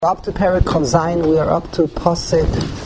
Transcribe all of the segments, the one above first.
Up to Perek Chav Zayin, we are up to Pasuk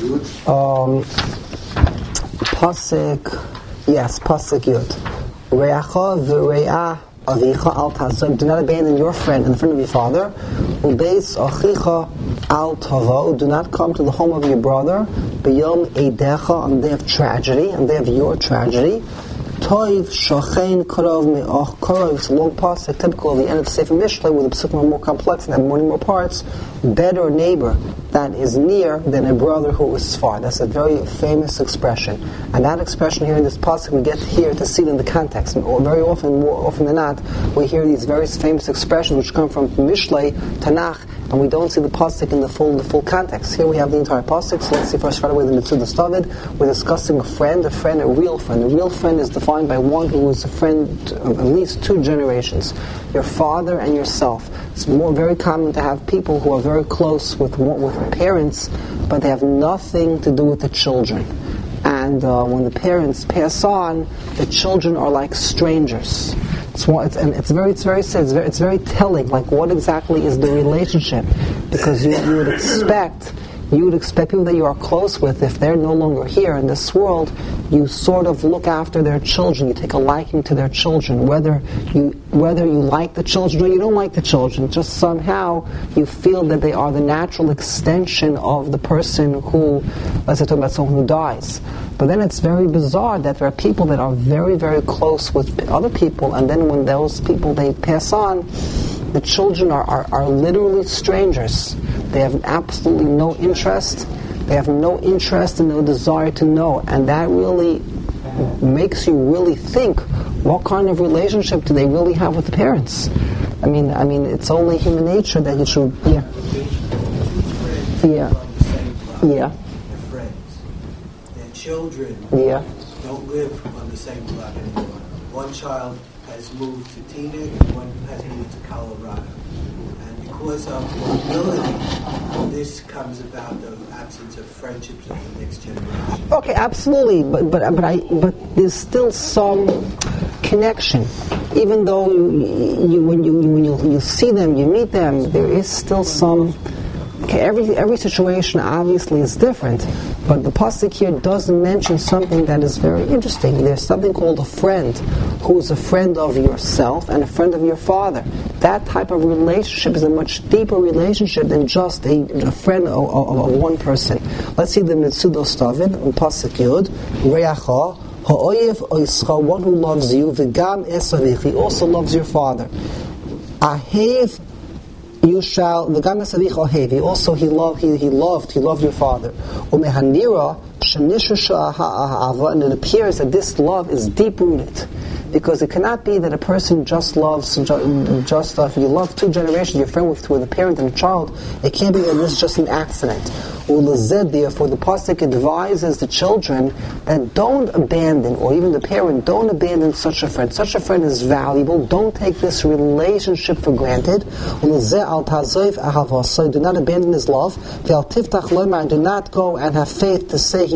Yud. Re'acha v're'ah avicha al tazov. Do not abandon your friend in front of your father. Ubeis achicha al tavo. Do not come to the home of your brother. B'yom eidecha, on the day of tragedy, on the day of your tragedy. Toiv shachein karov me'ach karov. It's a long pasuk, typical of the end of the Sefer Mishlei, where the pasukim are more complex and have many more parts. Better neighbor that is near than a brother who is far. That's a very famous expression. And that expression here in this pasuk, we get here to see it in the context. Or very often, more often than not, we hear these very famous expressions which come from Mishlei, Tanakh, and we don't see the pasuk in the full context. Here we have the entire pasuk. So let's see first right away the Mitzvah David. We're discussing a real friend. A real friend is defined by one who is a friend of at least two generations. Your father and yourself. It's very common to have people who are very close with parents, but they have nothing to do with the children. And when the parents pass on, the children are like strangers. It's very telling. Like, what exactly is the relationship? Because you would expect people that you are close with, if they're no longer here in this world, you sort of look after their children. You take a liking to their children, whether you like the children or you don't like the children. Just somehow you feel that they are the natural extension of the person who, let's say, talk about someone who dies. But then it's very bizarre that there are people that are very, very close with other people, and then when those people, they pass on, the children are literally strangers. They have absolutely no interest. They have no interest and no desire to know. And that really makes you really think, what kind of relationship do they really have with the parents? I mean, it's only human nature that you should... Yeah. Children don't live on the same block anymore. One child has moved to Teaneck and one has moved to Colorado. And because of mobility, this comes about the absence of friendships of the next generation. Okay, absolutely, but there's still some connection. Even though when you see them, you meet them, there is still some... Okay, every situation obviously is different, but the pasuk here does mention something that is very interesting. There's something called a friend, who is a friend of yourself and a friend of your father. That type of relationship is a much deeper relationship than just a friend of one person. Let's see the Mitzvah David on pasuk Yud. Re'acha ha'oyev oischa, one who loves you, v'gam esavich, he also loves your father. Ahev, you shall the gam esavich ohev. He loved your father. Umehanira shenisha ha'ahava, and it appears that this love is deep rooted, because it cannot be that a person just loves if you love two generations, you're friend with a parent and a child. It can't be that this is just an accident. Therefore, the pasuk advises the children that don't abandon, or even the parent, don't abandon such a friend. Such a friend is valuable. Don't take this relationship for granted. Do not abandon his love. Do not go and have faith to say,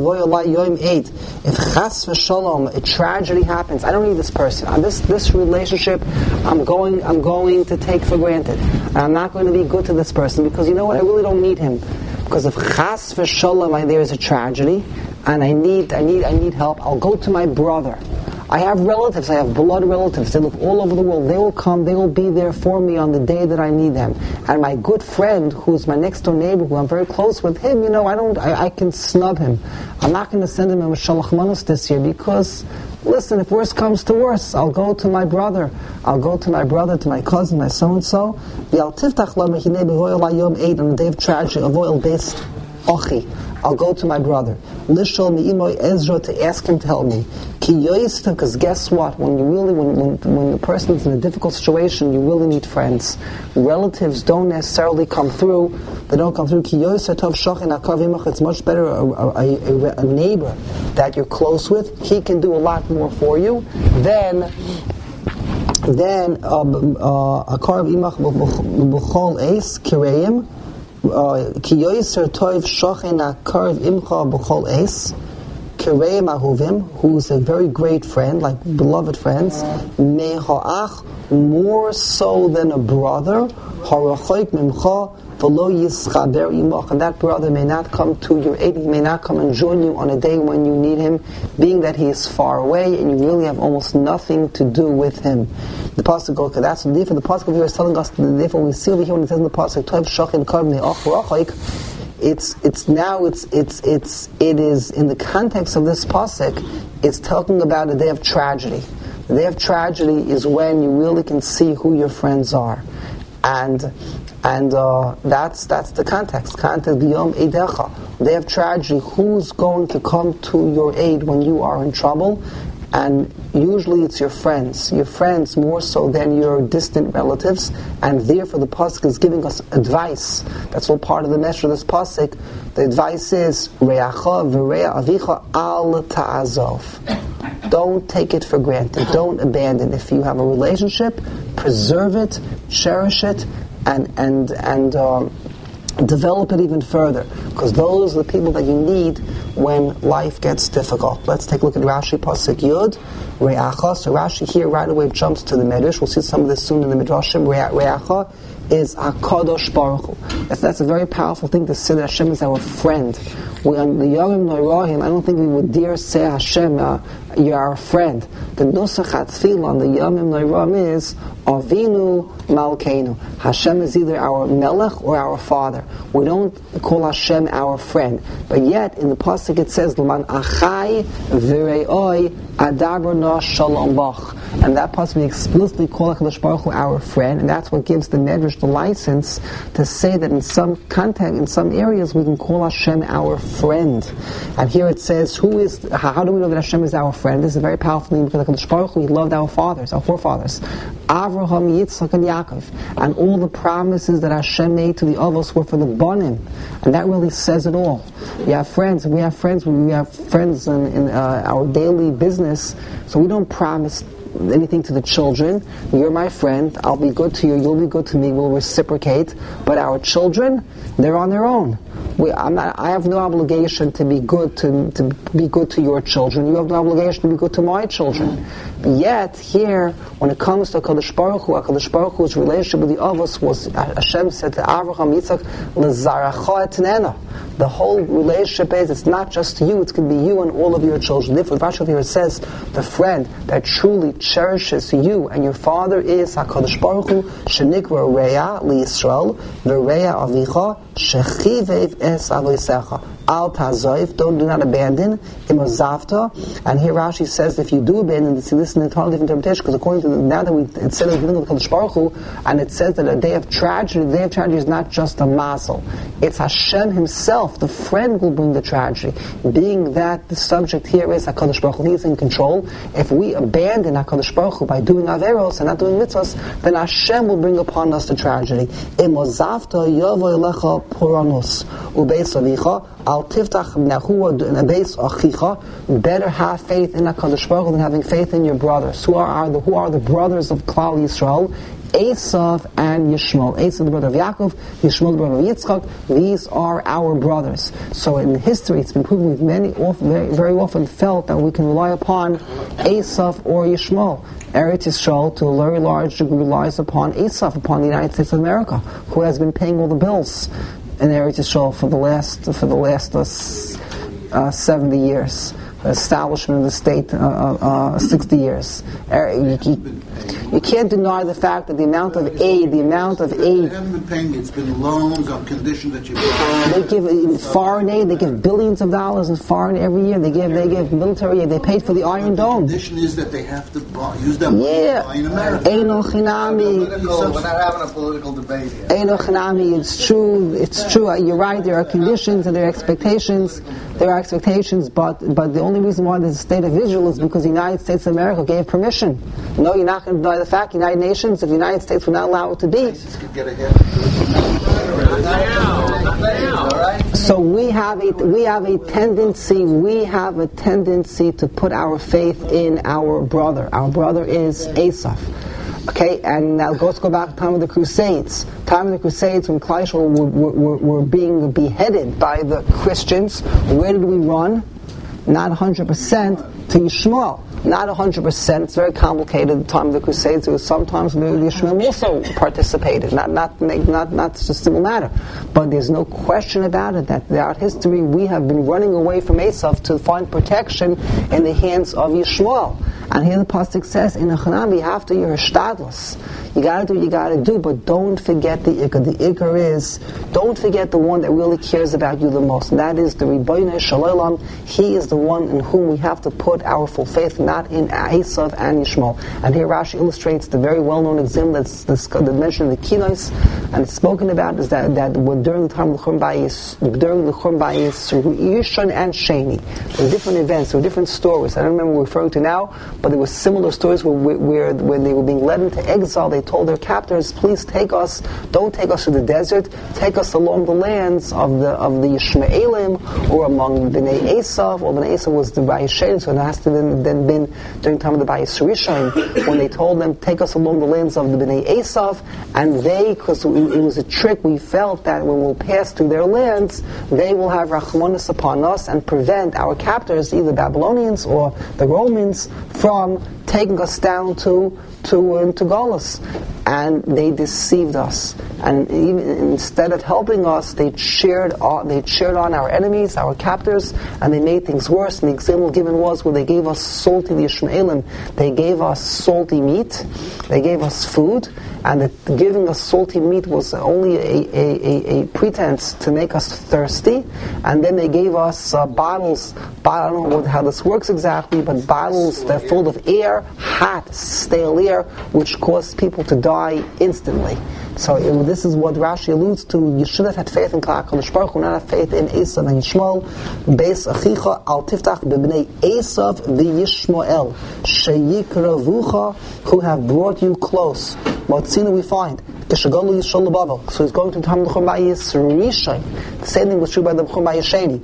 if chas v'shalom, a tragedy happens, I don't need this person. This relationship, I'm going to take for granted. I'm not going to be good to this person, because you know what? I really don't need him. Because if chas v'shalom there is a tragedy and I need help, I'll go to my brother. I have relatives, I have blood relatives, they live all over the world. They will come, they will be there for me on the day that I need them. And my good friend, who's my next door neighbor, who I'm very close with, him, I can snub him. I'm not going to send him a shalach manos this year, because listen, if worse comes to worse, I'll go to my brother, to my cousin, my so-and-so. On the day of tragedy, I'll go to my brother. Lishol mi'imoy Ezra, to ask him to help me. Because guess what? When the person is in a difficult situation, you really need friends. Relatives don't necessarily come through. They don't come through. It's much better a neighbor that you're close with. He can do a lot more for you than a karv imach b'chol eis kireim. Ki yoyser toiv shochen akarv imcha b'chol eis. Kireim Ahuvim, who's a very great friend, like beloved friends, Meha'ach, more so than a brother, Harachoik Mimcha, V'lo Yischaber Imach, and that brother may not come to your aid, he may not come and join you on a day when you need him, being that he is far away and you really have almost nothing to do with him. The pasuk goes, that's the difference. The pasuk here is telling us the difference. We see over here when it says in the pasuk, Tov Shachin Kar Me'ach V'Rachoik. It is in the context of this pasuk, it's talking about a day of tragedy. The day of tragedy is when you really can see who your friends are, and that's the context. Context b'yom eidecha. Day of tragedy. Who's going to come to your aid when you are in trouble? And usually it's your friends more so than your distant relatives, and therefore the pasuk is giving us advice. That's all part of the message of this pasuk. The advice is Re'acha v're'a avicha al ta'azov. Don't take it for granted. Don't abandon. If you have a relationship, preserve it, cherish it, and develop it even further, because those are the people that you need when life gets difficult. Let's take a look at Rashi Pasuk Yud, Re'acha. So Rashi here right away jumps to the Medrash. We'll see some of this soon in the Midrashim. Re'acha is HaKadosh Baruch Hu. That's a very powerful thing to say that Hashem is our friend. On the Yomim Noirahim, I don't think we would dare say Hashem, you're our friend. The Nusach HaTfilah on the Yomim Noirahim is Avinu Malkeinu. Hashem is either our Melech or our Father. We don't call Hashem our friend. But yet, in the Pasuk it says, L'man Achai V'Re'oi Adabrna Shalom Bach. And that Pasuk we explicitly call HaKadosh Baruch Hu our friend, and that's what gives the Medrash the license to say that in some context, in some areas, we can call Hashem our friend. And here it says, how do we know that Hashem is our friend? This is a very powerful thing, because HaKadosh Baruch Hu, He loved our fathers, our forefathers, Avraham, Yitzchak, and Yaakov. And all the promises that Hashem made to the Avos were for the Banim. And that really says it all. We have friends in our daily business, so we don't promise anything to the children. You're my friend, I'll be good to you, you'll be good to me, we'll reciprocate. But our children, they're on their own. I have no obligation to be good to be good to your children. You have no obligation to be good to my children. But yet, here, when it comes to HaKadosh Baruch Hu's relationship with the Avos was, Hashem said to Avraham, Yitzchak, L'zaracha etnena. The whole relationship is, it's not just you, it's going to be you and all of your children. Therefore, the Rashi here says, the friend that truly cherishes you and your father is HaKadosh Baruch Hu, Shenikra Reya L'Yisrael, V'Reya Avicha, Shechivev Es Avoisecha. Al Tazoif, do not abandon, Imozavta. And here Rashi says, if you do abandon, see, this is an entirely different interpretation, because according to now that it said that dealing with HaKadosh Baruch Hu, and it says that a day of tragedy, the day of tragedy is not just a mazel. It's Hashem Himself, the friend, will bring the tragedy. Being that the subject here is HaKadosh Baruch Hu, He is in control. If we abandon HaKadosh Baruch Hu by doing averos and not doing mitzvahs, then Hashem will bring upon us the tragedy. Imozavta yovo elecha poranus ubeis avicha. Al tiftach b'nachua b'nebeis achicha. Better have faith in HaKadosh Baruch Hu than having faith in your brothers. Who are the brothers of Klal Yisrael? Esav and Yishmael. Esav the brother of Yaakov, Yishmael the brother of Yitzchak. These are our brothers. So in history, it's been proven we've very often felt that we can rely upon Esav or Yishmael. Eretz Yisrael, to a very large degree, relies upon Esav, upon the United States of America, who has been paying all the bills in Eretz Yisrael for the last 70 years. Establishment of the state, 60 years. You can't deny the fact that the amount of aid. They haven't been paying. It's been loans on condition that you. They give foreign aid. They give billions of dollars in foreign every year. They give military aid. They paid for the Iron Dome. The condition is that they have to use that money to buy in America. Eino Chinami. We're not having a political debate here. Eino Chinami. It's true. You're right. There are conditions and there are expectations. But the only reason why there's a state of Israel is because the United States of America gave permission. No, you're not going to deny the fact. United Nations, if the United States would not allow it to be. So we have a tendency to put our faith in our brother. Our brother is Esav. Okay, and now let's go back to the time of the Crusades. Time of the Crusades, when Klal Yisrael were being beheaded by the Christians, where did we run? not 100% to Yishmael. Not 100%. It's very complicated. At the time of the Crusades, it was sometimes the Yishmael also participated. Not just a simple matter. But there's no question about it that throughout history we have been running away from Esav to find protection in the hands of Yishmael. And here the pasuk says, in Echanami, after your hishtadlus, you gotta do what you gotta do, but don't forget the Iker. The Iker is, don't forget the one that really cares about you the most. And that is the Ribono Shel Olam. He is the one in whom we have to put our full faith, not in Esav and Yishmael. And here Rashi illustrates the very well-known example that's mentioned in the Kinos, and it's spoken about is that during the time of the Churban Bayis, Rishon and Sheni, there were different events, there were different stories. I don't remember what we're referring to now, but there were similar stories where when they were being led into exile, they told their captors, please take us, don't take us to the desert, take us along the lands of the Yishmaelim, or among Bnei Esav, or Bnei Esav was the Bayis Sheni, so it has to then been during the time of the Bayis Rishon, when they told them, take us along the lands of the Bnei Esav, and because it was a trick, we felt that when we'll pass through their lands, they will have Rachmanis upon us and prevent our captors, either Babylonians or the Romans, from taking us down to Galus. And they deceived us. And even instead of helping us, they cheered on our enemies, our captors, and they made things worse. And the example given was where they gave us salty Yishmaelim. They gave us salty meat. They gave us food. And giving us salty meat was only a pretense to make us thirsty. And then they gave us bottles. I don't know how this works exactly, but bottles that are full of air, hot, stale air, which caused people to die instantly. So this is what Rashi alludes to. You should have had faith in HaKadosh Baruch Hu, not have faith in Esav and Yishmael. Beis achicha al tiftach b'bnei Esav v'Yishmael sheyikravucha, who have brought you close. What scene do we find? So he's going to the time of the Churban Bayis Rishon. The same thing was true by the Churban Bayis Sheni.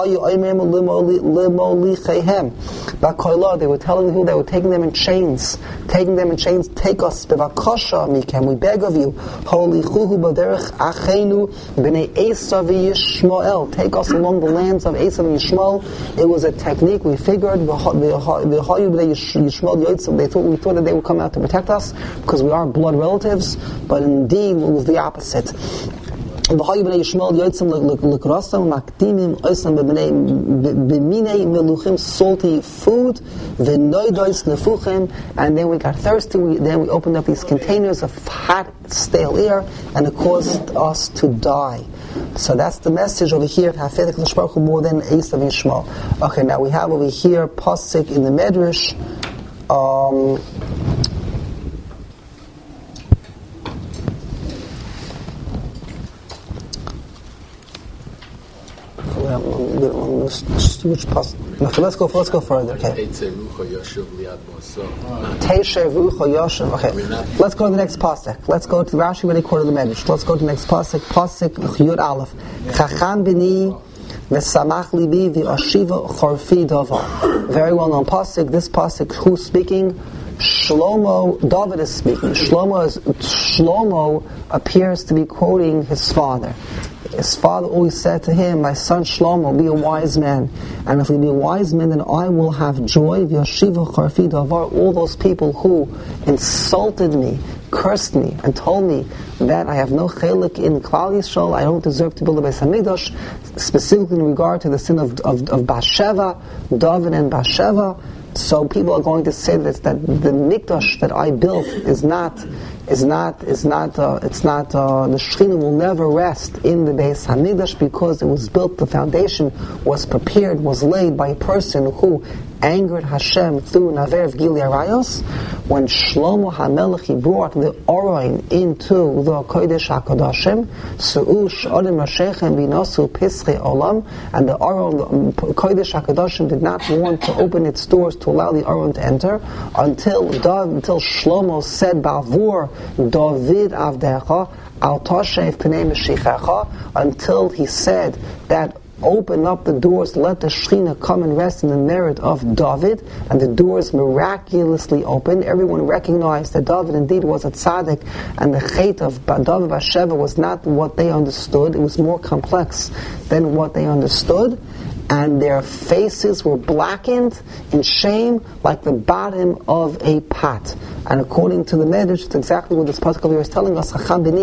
They were telling who they were taking them in chains. Take us, bevakasha mikem, we beg of you. Take us along the lands of Esav and Yishmael. It was a technique. We figured we thought that they would come out to protect us because we are blood relatives, but indeed it was the opposite. Salty food, and then we got thirsty. Then we opened up these containers of hot, stale air, and it caused us to die. So that's the message over here of Hafez HaKadosh Baruch Hu more than Esav and Yishmael. Okay, now we have over here pasuk in the Medrash. Which pasuk? Okay, let's go further. Okay. Okay. Let's go to the next pasuk. Let's go to Rashi when he quoted the Medrash. Let's go to the next pasuk. Pasuk Yud Aleph. Chacham b'ni v'samach libi v'ashiva chorfi davar. Very well known pasuk. This pasuk, who's speaking? Shlomo. David is speaking. Shlomo appears to be quoting his father. His father always said to him, my son Shlomo, be a wise man. And if we be a wise man, then I will have joy. All those people who insulted me, cursed me, and told me that I have no chelik in Klal Yisrael, I don't deserve to build a Beis Hamikdash, specifically in regard to the sin of Bathsheba, David and Bathsheba. So people are going to say that the mikdash that I built the Shekhinah will never rest in the Beis Hamikdash because it was built, the foundation was prepared, was laid by a person who angered Hashem through Naver of Gili Arayos. When Shlomo HaMelech, he brought the Orain into the Kodesh HaKodashim, Su'u Sh'odim Rashechem V'nosu Pischi Olam, and the Orain, the Kodesh HaKodashim, did not want to open its doors to allow the Orain to enter until Shlomo said, Bavur David Avdecha Al Toshev Pnei Meshichecha, until he said that open up the doors, let the Shekhinah come and rest in the merit of David, and the doors miraculously opened. Everyone recognized that David indeed was a tzaddik, and the chait of David Bathsheba was not what they understood. It was more complex than what they understood. and their faces were blackened in shame like the bottom of a pot. And according to the Medrash, it's exactly what this pasuk here is telling us.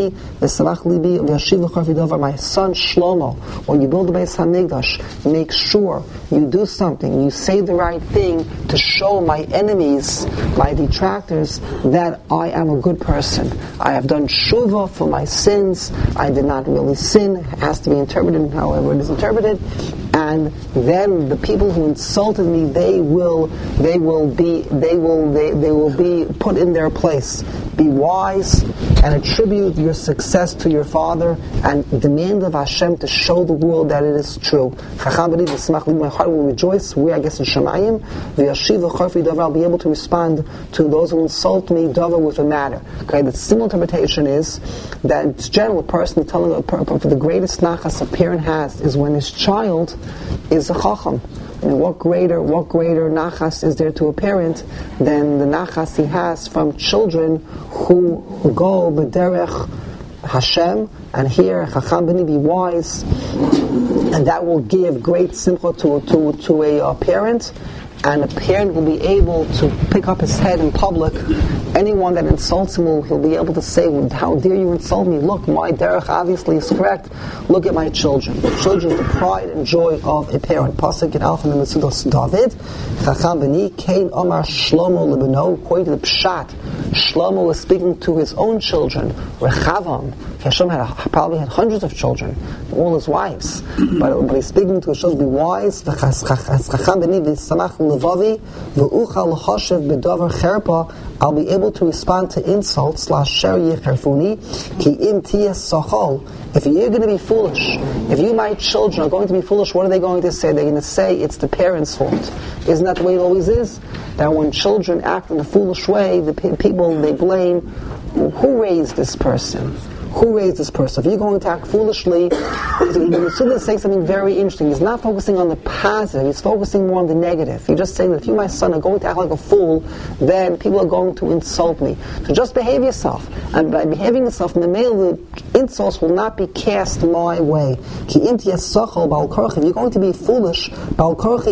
My son Shlomo, when you build the Beis Hamikdash, make sure you do something, you say the right thing to show my enemies, my detractors, that I am a good person. I have done tshuva for my sins. I did not really sin. It has to be interpreted however it is interpreted. And then the people who insulted me, they will be put in their place. Be wise and attribute your success to your father and demand of Hashem to show the world that it is true. My heart will rejoice. We, I guess, in Shemayim, I'll be able to respond to those who insult me. Davar with a matter. Okay, the simple interpretation is that it's general. A person telling the greatest nachas a parent has is when his child is a chacham. And what greater nachas is there to a parent than the nachas he has from children who go b'derech Hashem, and here chacham b'ni, be wise, and that will give great simcha to a parent. And a parent will be able to pick up his head in public. Anyone that insults him, he'll be able to say, how dare you insult me? Look, my derech obviously is correct. Look at my children. The children is the pride and joy of a parent. Pasuk in Alpha and Metzudos David. Chacham b'ni, Kain Omar Shlomo lebeno. According to the Pshat, Shlomo was speaking to his own children. Rechavam. Hashem probably had hundreds of children, all his wives. But he's speaking to his children, be wise. I'll be able to respond to insults. If you're going to be foolish, if you, my children, are going to be foolish, what are they going to say? They're going to say it's the parents' fault. Isn't that the way it always is? That when children act in a foolish way, the people, they blame, who raised this person? Who raised this person? If you're going to act foolishly, the Suda is saying something very interesting. He's not focusing on the positive, he's focusing more on the negative. He's just saying that if you, my son, are going to act like a fool, then people are going to insult me. So just behave yourself. And by behaving yourself, the insults will not be cast my way. If you're going to be foolish, I'm going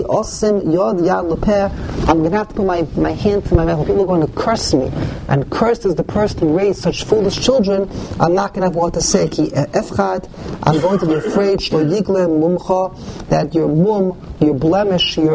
to have to put my hand to my mouth. People are going to curse me. And cursed is the person who raised such foolish children. I'm not going to have what to say. I'm going to be afraid that your mum, your blemish, I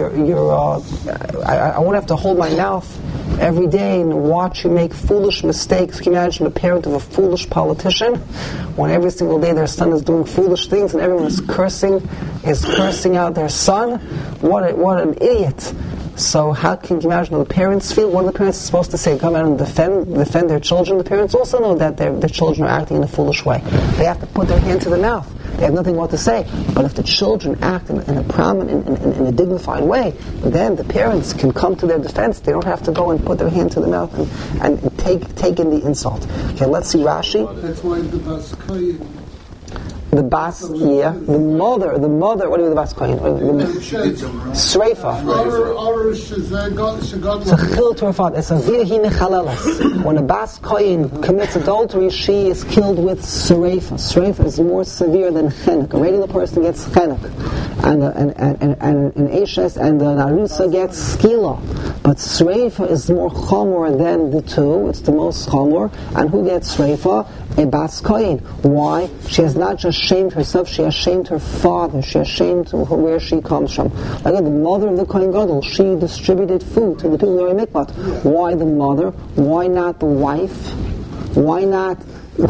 won't have to hold my mouth every day and watch you make foolish mistakes. Can you imagine the parent of a foolish politician when every single day their son is doing foolish things and everyone is cursing out their son? What an idiot. So how can you imagine how the parents feel? What are the parents supposed to say? Come out and defend their children? The parents also know that their children are acting in a foolish way. They have to put their hand to the mouth. They have nothing more to say. But if the children act in a prominent, in a dignified way, then the parents can come to their defense. They don't have to go and put their hand to the mouth and take in the insult. Okay, let's see Rashi. That's why the Bas Kohen. The Bas, yeah. The mother, what do you mean the Bas Kohen? Sreifa. It's a chil to her father. It's a virhi nechalelas. When a Bas Kohen commits adultery, she is killed with Sreifa. Sreifa is more severe than chenek. A regular person gets chenek. And an Eshes and an Arusa gets skila. But Sreifa is more chomer than the two. It's the most chomer. And who gets Sreifa? A Bas Kohen. Why? She has not just shamed herself, she has shamed her father, she has shamed where she comes from. Like the mother of the Kohen Gadol, she distributed food to the people who are in mikvat. Why the mother? Why not the wife? Why not the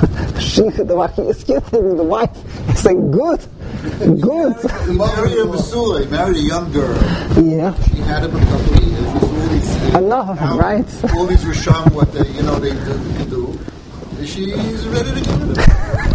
wife? It's like good. He married a Basula, he married a young girl. Yeah. She had him a couple of years. Enough, right? All these Risham, what they can do. She's ready to give it.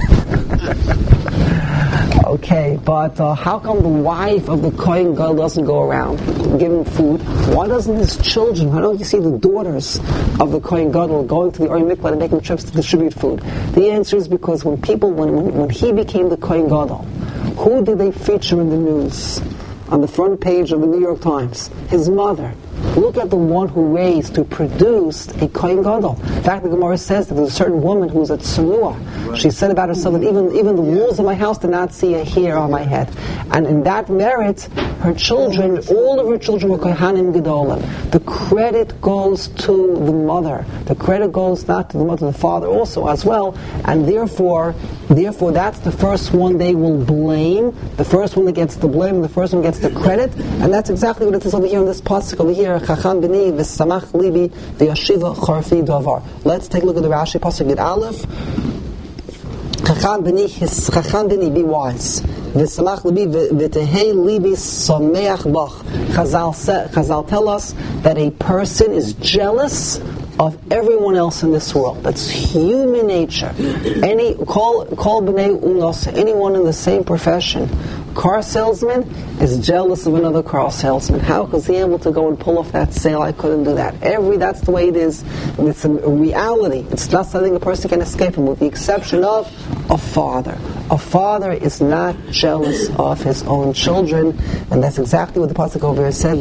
Okay, but how come the wife of the Kohen Gadol doesn't go around giving food? Why doesn't his children, why don't you see the daughters of the Kohen Gadol going to the Ori Mikvah and making trips to distribute food? The answer is because when he became the Kohen Gadol, who did they feature in the news? On the front page of the New York Times? His mother. Look at the one who raised, who produced a Kohen Gadol. In fact, the Gemara says that there's a certain woman who was at Tsurua. She said about herself that even the walls of my house did not see a hair on my head. And in that merit, her children, all of her children were Kohanim Gedolim. The credit goes to the mother. The credit goes not to the mother, the father also as well. And therefore, that's the first one they will blame. The first one that gets the blame, the first one gets the credit. And that's exactly what it is over here in this pasuk over here. Chacham b'ni v'samach libi v'yashiva charfi davar. Let's take a look at the Rashi pasuk at Aleph. Chacham b'ni, be wise. V'samach libi v'tehei libi sameach bach. Chazal tell us that a person is jealous of everyone else in this world. That's human nature. Call b'nei unos, anyone in the same profession. Car salesman is jealous of another car salesman. How was he able to go and pull off that sale? I couldn't do that. That's the way it is. It's a reality. It's not something a person can escape from, with the exception of a father. A father is not jealous of his own children, and that's exactly what the pasuk over here said.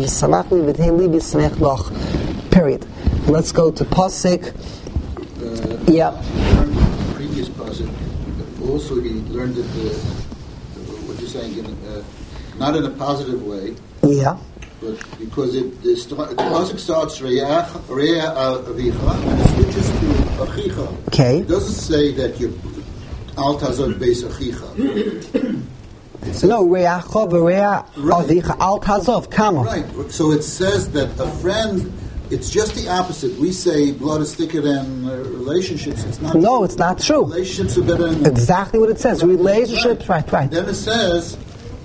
Period. Let's go to pasuk. Previous pasuk. Also, he learned that what you're saying, not in a positive way. Yeah. But because the pasuk starts Re'ah Avicha and it switches to Achicha. Okay. It doesn't say that you Al Tazod Beis Achicha. No, Re'acha v'Re'ah Avicha Al Tazov Kama. Right. So it says that a friend. It's just the opposite. We say blood is thicker than relationships. It's not. No, true. It's not true. Relationships are better than exactly what it says. Relationships, right. Then it says,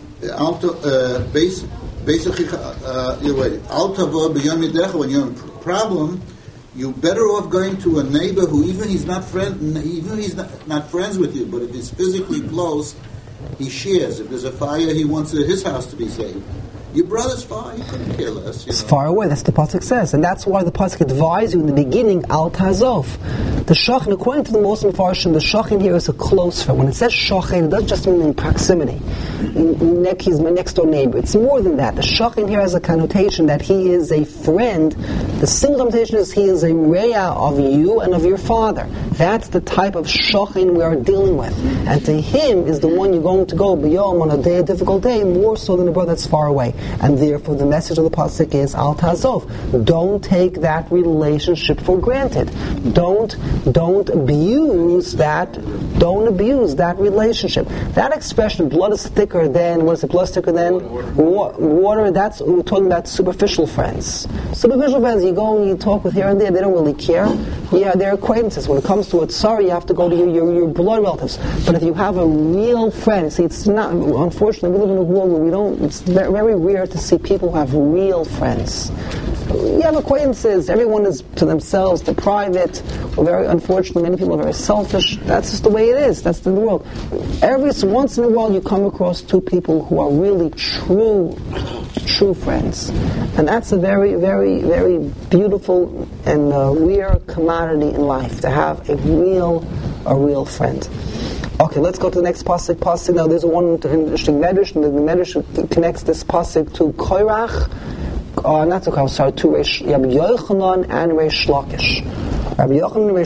when you're in problem, you're better off going to a neighbor who even he's not friends with you, but if he's physically close, he shares. If there's a fire, he wants his house to be saved. Your brother's far, you couldn't care less. It's far away, that's the pasuk says. And that's why the pasuk advised you in the beginning, Al Tazov. The shachin, according to the most Mefarshim, the shachin here is a close friend. When it says shachin, it doesn't just mean in proximity. He's my next door neighbor. It's more than that. The shachin here has a connotation that he is a friend. The single connotation is he is a re'ah of you and of your father. That's the type of shachin we are dealing with. And to him is the one you're going to go b'yom on a difficult day, more so than a brother that's far away. And therefore the message of the pasuk is Al Tazov. Don't take that relationship for granted. Don't abuse that. Don't abuse that relationship. That expression, blood is thicker than, what is it, blood is thicker than? Water, that's, we're talking about superficial friends. Superficial friends, you go and you talk with here and there, they don't really care. Yeah, they're acquaintances. When it comes to it, sorry, you have to go to your blood relatives. But if you have a real friend, see, it's not, unfortunately, we live in a world where it's very rare to see people who have real friends. You have acquaintances, everyone is to themselves, they're private. Very unfortunately, many people are very selfish. That's just the way it is. That's the world. Once in a while you come across two people who are really true friends. And that's a very, very, very beautiful and rare commodity in life, to have a real friend. Okay, let's go to the next pasuk. Now, there's one interesting medrash, and the medrash connects this pasuk to Korach, to Rabbi Yochanan and Reish Lakish. Rabbi Yochanan and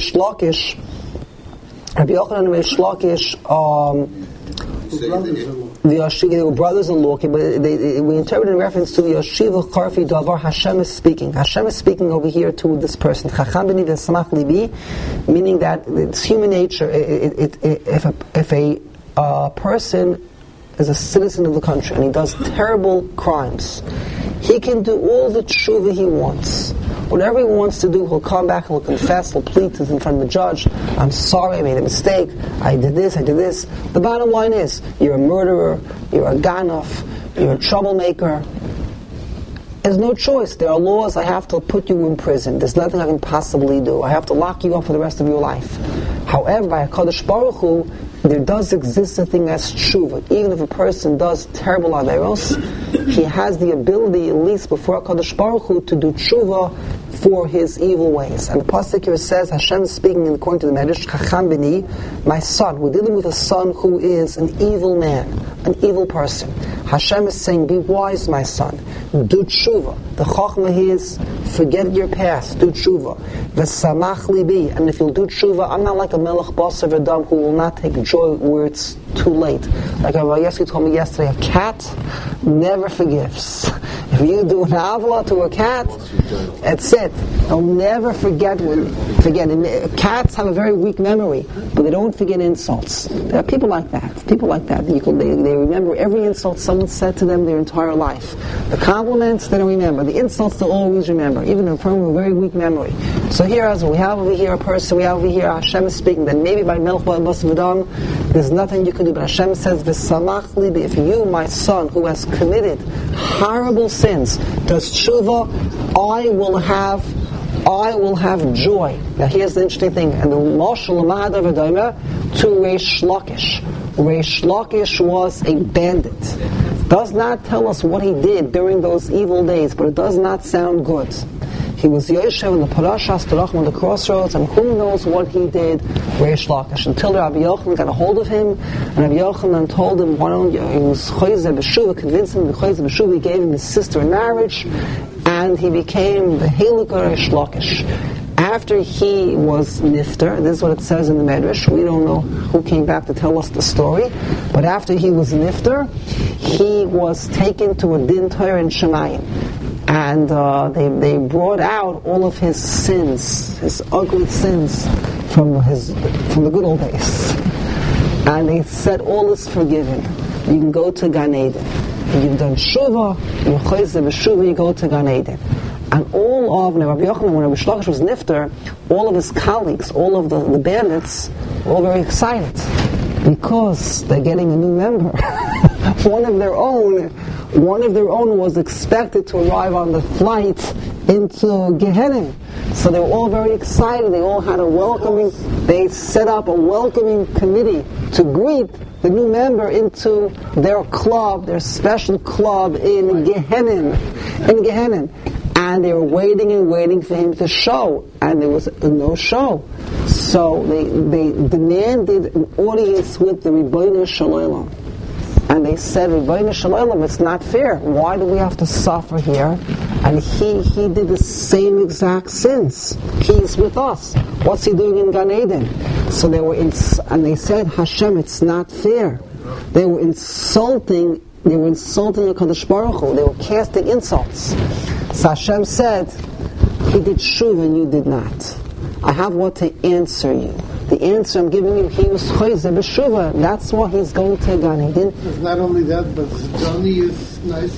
Reish Lakish, they were brothers-in-law, but we interpret in reference to the Yashiva Karfi Davar. Hashem is speaking. Hashem is speaking over here to this person. Chacham b'ni v'samach libi, meaning that it's human nature. If a person is a citizen of the country and he does terrible crimes, he can do all the tshuva he wants. Whatever he wants to do, he'll come back, he'll confess, he'll plead in front of the judge. I'm sorry, I made a mistake, I did this. The bottom line is, you're a murderer, you're a ganaf, you're a troublemaker. There's no choice. There are laws. I have to put you in prison. There's nothing I can possibly do. I have to lock you up for the rest of your life. However, by HaKadosh Baruch Hu, there does exist a thing as tshuva. Even if a person does terrible averos, he has the ability, at least before HaKadosh Baruch Hu, to do tshuva for his evil ways. And the pasuk here says, Hashem is speaking according to the Medrash, Chacham b'ni, my son. We're dealing with a son who is an evil man, an evil person. Hashem is saying, be wise, my son. Do tshuva. The chokhmah is, forget your past. Do tshuva. V'samach libi. And if you'll do tshuva, I'm not like a melech basar v'dam who will not take joy where it's too late. Like Rabbi Yossi told me yesterday, a cat never forgives. If you do an avla to a cat, that's it. They'll never forget. Cats have a very weak memory, but they don't forget insults. There are people like that. People like that. They remember every insult someone said to them their entire life. The compliments, they don't remember. The insults, they'll always remember, even in front of a very weak memory. So here, as we have over here a person, we have over here Hashem is speaking, that maybe by Melech Basar V'dam, there's nothing you can do. But Hashem says, V'samach libi, if you, my son, who has committed horrible sins, does tshuva, I will have joy. Now here's the interesting thing, and the Mashal Mahad Avadayma to Reish Lakish. Reish Lakish was a bandit. Does not tell us what he did during those evil days, but it does not sound good. He was Yoshev in the Parashas Terachim on the crossroads, and who knows what he did, Reish Lakish, until Rabbi Yochanan got a hold of him, and Rabbi Yochanan told him, why don't you, he was Chayzeh B'Shuva, convinced him to Chayzeh B'Shuva, he gave him his sister in marriage, and he became the Halakha Reish Lakish. After he was nifter, this is what it says in the Medrash, we don't know who came back to tell us the story, but after he was nifter, he was taken to a din Torah in Shemayim. And they brought out all of his sins, his ugly sins, from the good old days. And they said, all is forgiven. You can go to Gan Eden. You've done Shuvah, you're Chayzeh B'Shuvah, you go to Gan Eden. And all of Rabbi Yochanan, when Rabbi Shlakish was nifter, all of his colleagues, all of the bandits, were all very excited because they're getting a new member. One of their own was expected to arrive on the flight into Gehenna. So they were all very excited. They all had they set up a welcoming committee to greet the new member into their club, their special club in Gehenna. And they were waiting and waiting for him to show, and there was no show. So they demanded an audience with the Ribbono Shel Olam. And they said, Ribbono Shel Olam, it's not fair. Why do we have to suffer here? And he did the same exact sins. He's with us. What's he doing in Gan Eden? So they said, Hashem, it's not fair. They were insulting HaKadosh Baruch Hu. They were casting insults. So Hashem said, he did shuv and you did not. I have what to answer you. The answer I'm giving you, he was Chayzeh B'Shuvah. That's why he's going to Gan Eden. It's not only that, but Johnny is nice.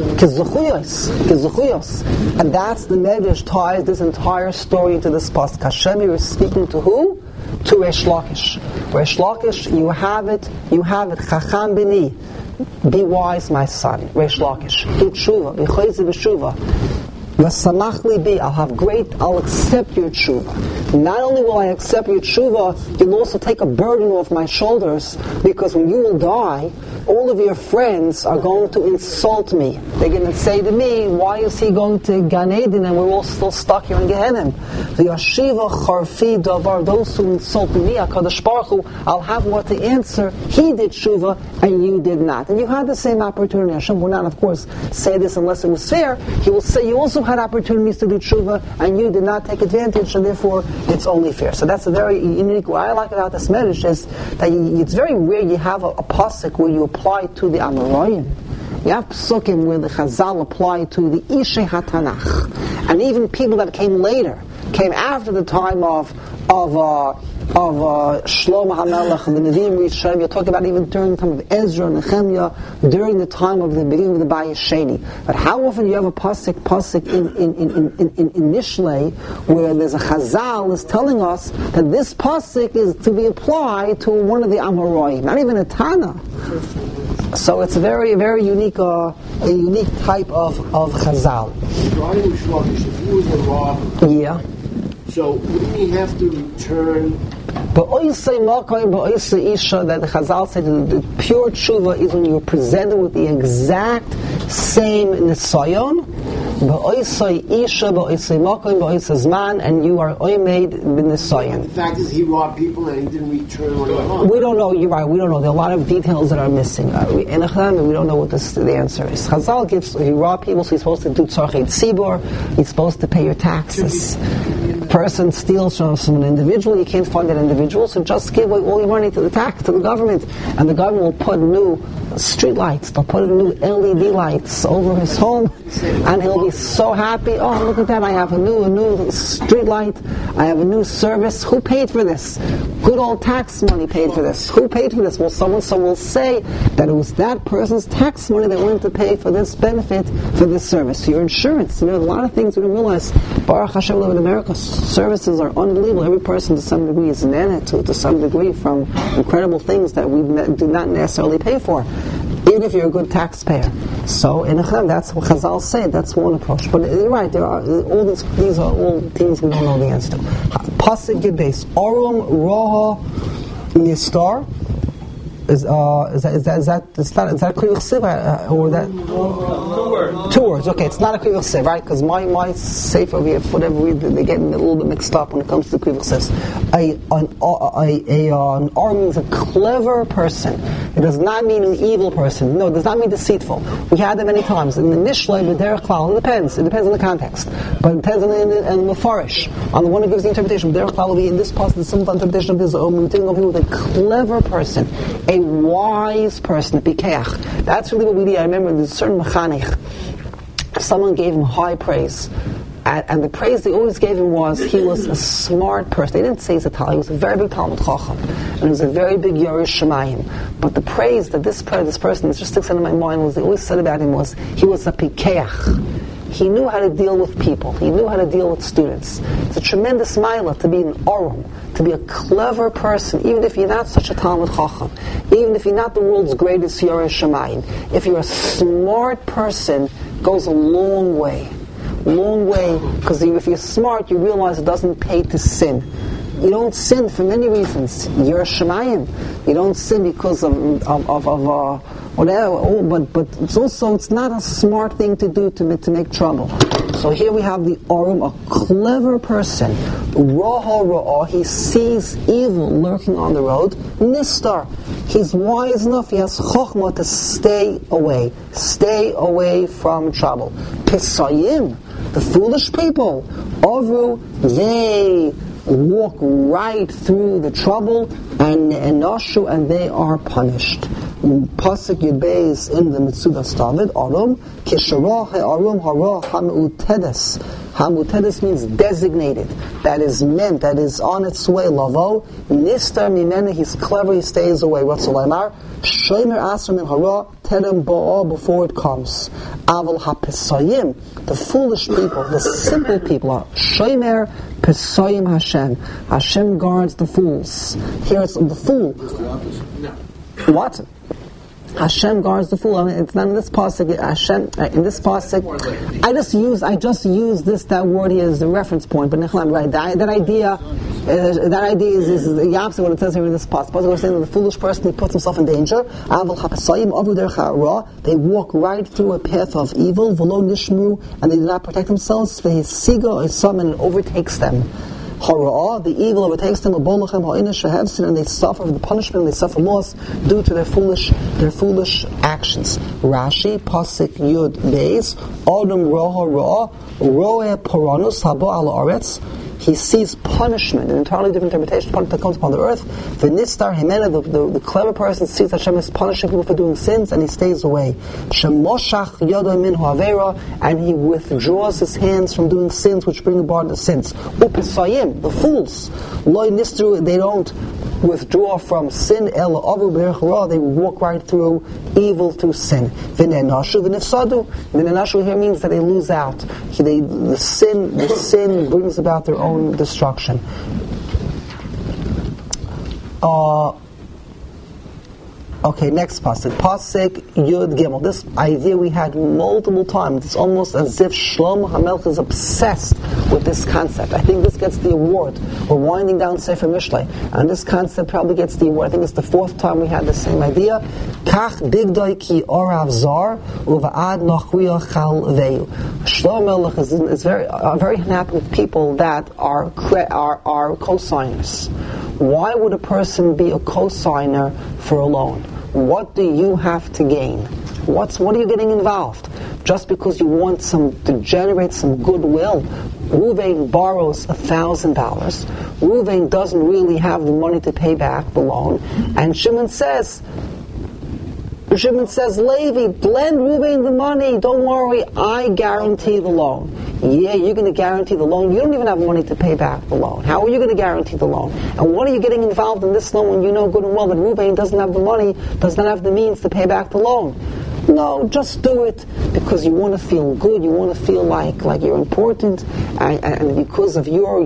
Kizachuyos. And that's the Medrash ties this entire story into this pasuk. Hashem is speaking to who? To Reish Lakish. Reish Lakish, you have it. Chacham b'ni. Be wise, my son. Reish Lakish. Do tshuva. Be Chayzeh B'Shuvah. I'll accept your tshuva. Not only will I accept your tshuva, you'll also take a burden off my shoulders, because when you will die, all of your friends are going to insult me. They're going to say to me, why is he going to Gan Eden and we're all still stuck here in Gehenna? The Yashiva Charfi Davar, those who insult me, HaKadosh Baruch Hu, I'll have what to answer. He did tshuva and you did not. And you had the same opportunity. Hashem will not, of course, say this unless it was fair. He will say you also had opportunities to do tshuva and you did not take advantage, and therefore it's only fair. So that's a very unique, what I like about this message is that it's very rare you have a pasuk where you apply to the Amoraim. You have psukim where the Chazal apply to the Ishei HaTanach, and even people that came after the time of Shlomo HaMelech and the Nevi'im Rishayim. You're talking about even during the time of Ezra and Nehemiah, during the time of the beginning of the Bayis Sheni. But how often you have a pasuk in Mishlei where there's a Chazal is telling us that this pasuk is to be applied to one of the Amoraim, not even a Tana. So it's a very, very unique, a unique type of Chazal. If he was a robber, yeah. so wouldn't he have to return? But that the Chazal said the pure tshuva is when you're presented with the exact same nisayon, Ba'oisai isha, ba'oisai makom, ba'oisai zman, and you are oimed b'nisayan. The fact is, he robbed people and he didn't return what he robbed. We don't know, you're right, we don't know. There are a lot of details that are missing. In a we don't know what the answer is. Chazal gives, he robbed people, so he's supposed to do tzarchei tzibur, he's supposed to pay your taxes. Person steals from an individual, you can't find that individual, so just give away all your money to the tax, to the government, and the government will put new street lights, they'll put new LED lights over his home, and he'll be so happy. Oh, look at that, I have a new street light, I have a new service. Who paid for this? Good old tax money paid for this. Who paid for this? Well, someone will say that it was that person's tax money that went to pay for this benefit, for this service. Your insurance, a lot of things we don't realize. Baruch Hashem, live in America, services are unbelievable. Every person to some degree is nana to some degree from incredible things that we do not necessarily pay for, even if you're a good taxpayer. So in Echem, that's what Chazal say. That's one approach. But you're right. There are all these are all things we don't know the answer to. Pasuk Yud Beis Arum Roha Nistar. Is that Kriyuch Siv or that? 2 words. Okay, it's not a Kriyuch Siv, right? Because my sefer, for whatever reason, they get a little bit mixed up when it comes to Kriyuch Sivs. An Ar means a clever person. It does not mean an evil person. No, it does not mean deceitful. We had that many times. In the Mishlei, the Derech Klal, it depends on the context. But it depends on the Mefarish, on the one who gives the interpretation. Derech Klal will be in this passage, the simple interpretation of this. We're thinking of him with a clever person, a wise person, Pikeach. That's really what we need. I remember there's a certain mechanich. Someone gave him high praise. And the praise they always gave him was he was a smart person. They didn't say he's a Talmud. He was a very big Talmud Chacham. And he was a very big Yerush Shemayim. But the praise that this person, that just sticks out in my mind, was they always said about him was he was a Pikeach. He knew how to deal with people. He knew how to deal with students. It's a tremendous milah to be an Arum, to be a clever person, even if you're not such a Talmud Chacham, even if you're not the world's greatest Yerush Shemayim. If you're a smart person, goes a long way. Long way, because if you're smart, you realize it doesn't pay to sin. You don't sin for many reasons. You're a Shemayim. You don't sin because of whatever. But it's not a smart thing to do to make trouble. So here we have the Arum, a clever person. Raha Ra'ah, he sees evil lurking on the road. Nistar, he's wise enough, he has Chokhmah to stay away from trouble. Pisayim, the foolish people, Avru, they walk right through the trouble, and Nashu, and they are punished. Pasuk Yud Beis in the Mitzudas David, Arum, Kisharah Arum Hara Hamutedes. Hamutedes means designated, that is meant, that is on its way. Lavo, Nistar Mimena, he's clever, he stays away. Ratzalaymar, Shomer Asr Min Hara, Terem Ba'a, before it comes. Aval HaPesayim, the foolish people, the simple people are Shomer Pesayim Hashem. Hashem guards the fools. Here it's the fool. What? Hashem guards the fool. I mean, it's not in this pasuk. Hashem in this pasuk. I just use that word here as the reference point. But right, that idea is the opposite of what it says here in this pasuk. We're saying that the foolish person, he puts himself in danger. They walk right through a path of evil. V'lo nishmu, and they do not protect themselves. V'hisiga isam, and it overtakes them. Hara'ah, the evil overtakes them, and they suffer the punishment, and they suffer loss due to their foolish actions. Rashi, Pasuk Yud Beis, Adam Roha Ra'ah, Roe Poranus Haba Al Aretz. He sees punishment, an entirely different interpretation that comes upon the earth. The Nistar Himena, the clever person, sees that Hashem is punishing people for doing sins, and he stays away. Shemoshach Yodoi Min Huavera, and he withdraws his hands from doing sins which bring about the sins. Upesayim, the fools, Loi Nistru, they don't withdraw from sin, Ela Avu B'derech Ra, they walk right through evil, through sin. V'nenashu v'nifsadu, v'nenashu here means that they lose out. The sin brings about their own destruction. Okay, next pasuk. Pasuk Yud Gimel. This idea we had multiple times. It's almost as if Shlomo HaMelech is obsessed with this concept. I think this gets the award. We're winding down Sefer Mishlei, and this concept probably gets the award. I think it's the fourth time we had the same idea. Kach bigdoi ki orav zar uva'ad nochriya chalveu. Shlomo HaMelech is very happy with people that are co-signers. Why would a person be a co-signer for a loan? What do you have to gain? What are you getting involved? Just because you want to generate some goodwill. Ruvain borrows $1,000. Ruvain doesn't really have the money to pay back the loan, and Shimon says, Levi, lend Ruvain the money. Don't worry, I guarantee the loan. Yeah, you're going to guarantee the loan. You don't even have money to pay back the loan. How are you going to guarantee the loan? And what are you getting involved in this loan when you know good and well that Ruvain doesn't have the money, does not have the means to pay back the loan? No, just do it because you want to feel good. You want to feel like you're important, and because of your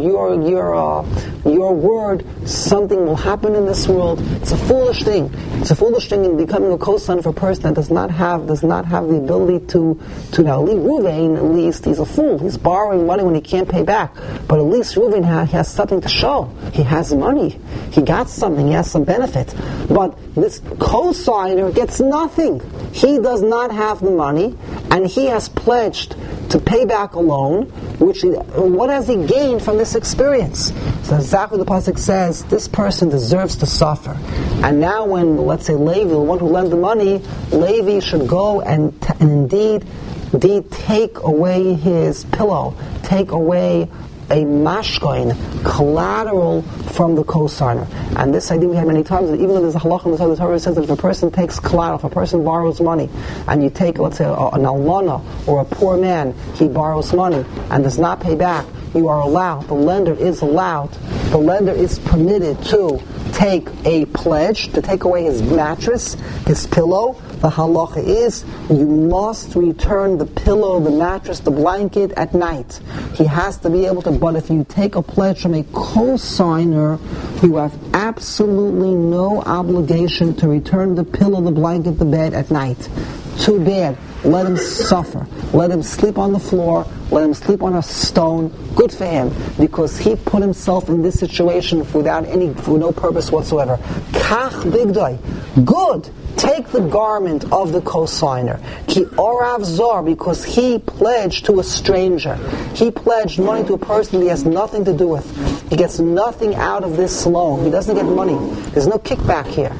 word, something will happen in this world. It's a foolish thing. It's a foolish thing in becoming a co-signer for a person that does not have the ability to now. Ruvain, at least, he's a fool. He's borrowing money when he can't pay back. But at least Ruvain has something to show. He has money. He got something. He has some benefit. But this co-signer gets nothing. He does not have the money, and he has pledged to pay back a loan. What has he gained from this experience? So exactly the pasuk says, this person deserves to suffer. And now when, let's say, Levi, the one who lent the money, Levi should go and indeed take away his pillow, take away a mashkoin, collateral from the co-signer. And this idea we had many times, that even though there's a halach in the Torah says that if a person takes collateral, if a person borrows money, and you take, let's say, an almana, or a poor man, he borrows money and does not pay back, you are allowed, the lender is permitted to take a pledge, to take away his mattress, his pillow. The halacha is, you must return the pillow, the mattress, the blanket at night. He has to be able to, but if you take a pledge from a co-signer, you have absolutely no obligation to return the pillow, the blanket, the bed at night. Too bad. Let him suffer. Let him sleep on the floor. Let him sleep on a stone. Good for him, because he put himself in this situation for no purpose whatsoever. Kach bigdoi. Good. Take the garment of the co-signer. Ki orav zar, because he pledged to a stranger. He pledged money to a person he has nothing to do with. He gets nothing out of this loan. He doesn't get money. There's no kickback here.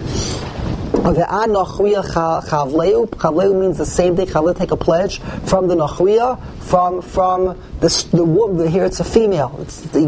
Chavleu means the same thing. Chavleu, take a pledge from the nachriya, from the woman. Here it's a female. It's the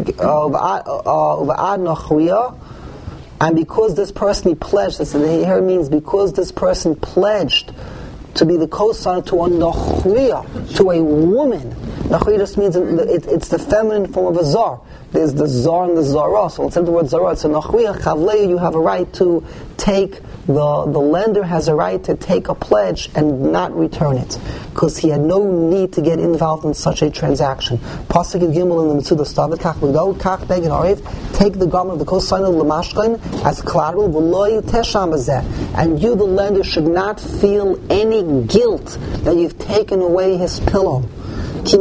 nachriya. And because this person pledged, here it means because this person pledged to be the co-signer to a nachriya, to a woman. Nachriya just means it's the feminine form of a zar. There's the zar and the zara. So instead of the word zara, it's a nachriya, chavleu. You have a right to take. The lender has a right to take a pledge and not return it, because he had no need to get involved in such a transaction. Pasuk in Gimel in the Mitzvah Stavit Kach B'Go Kach Begin Arev. Take the garment of the co-signer L'Mashkin as collateral V'Lo Tesham Bazeh, and you, the lender, should not feel any guilt that you've taken away his pillow. He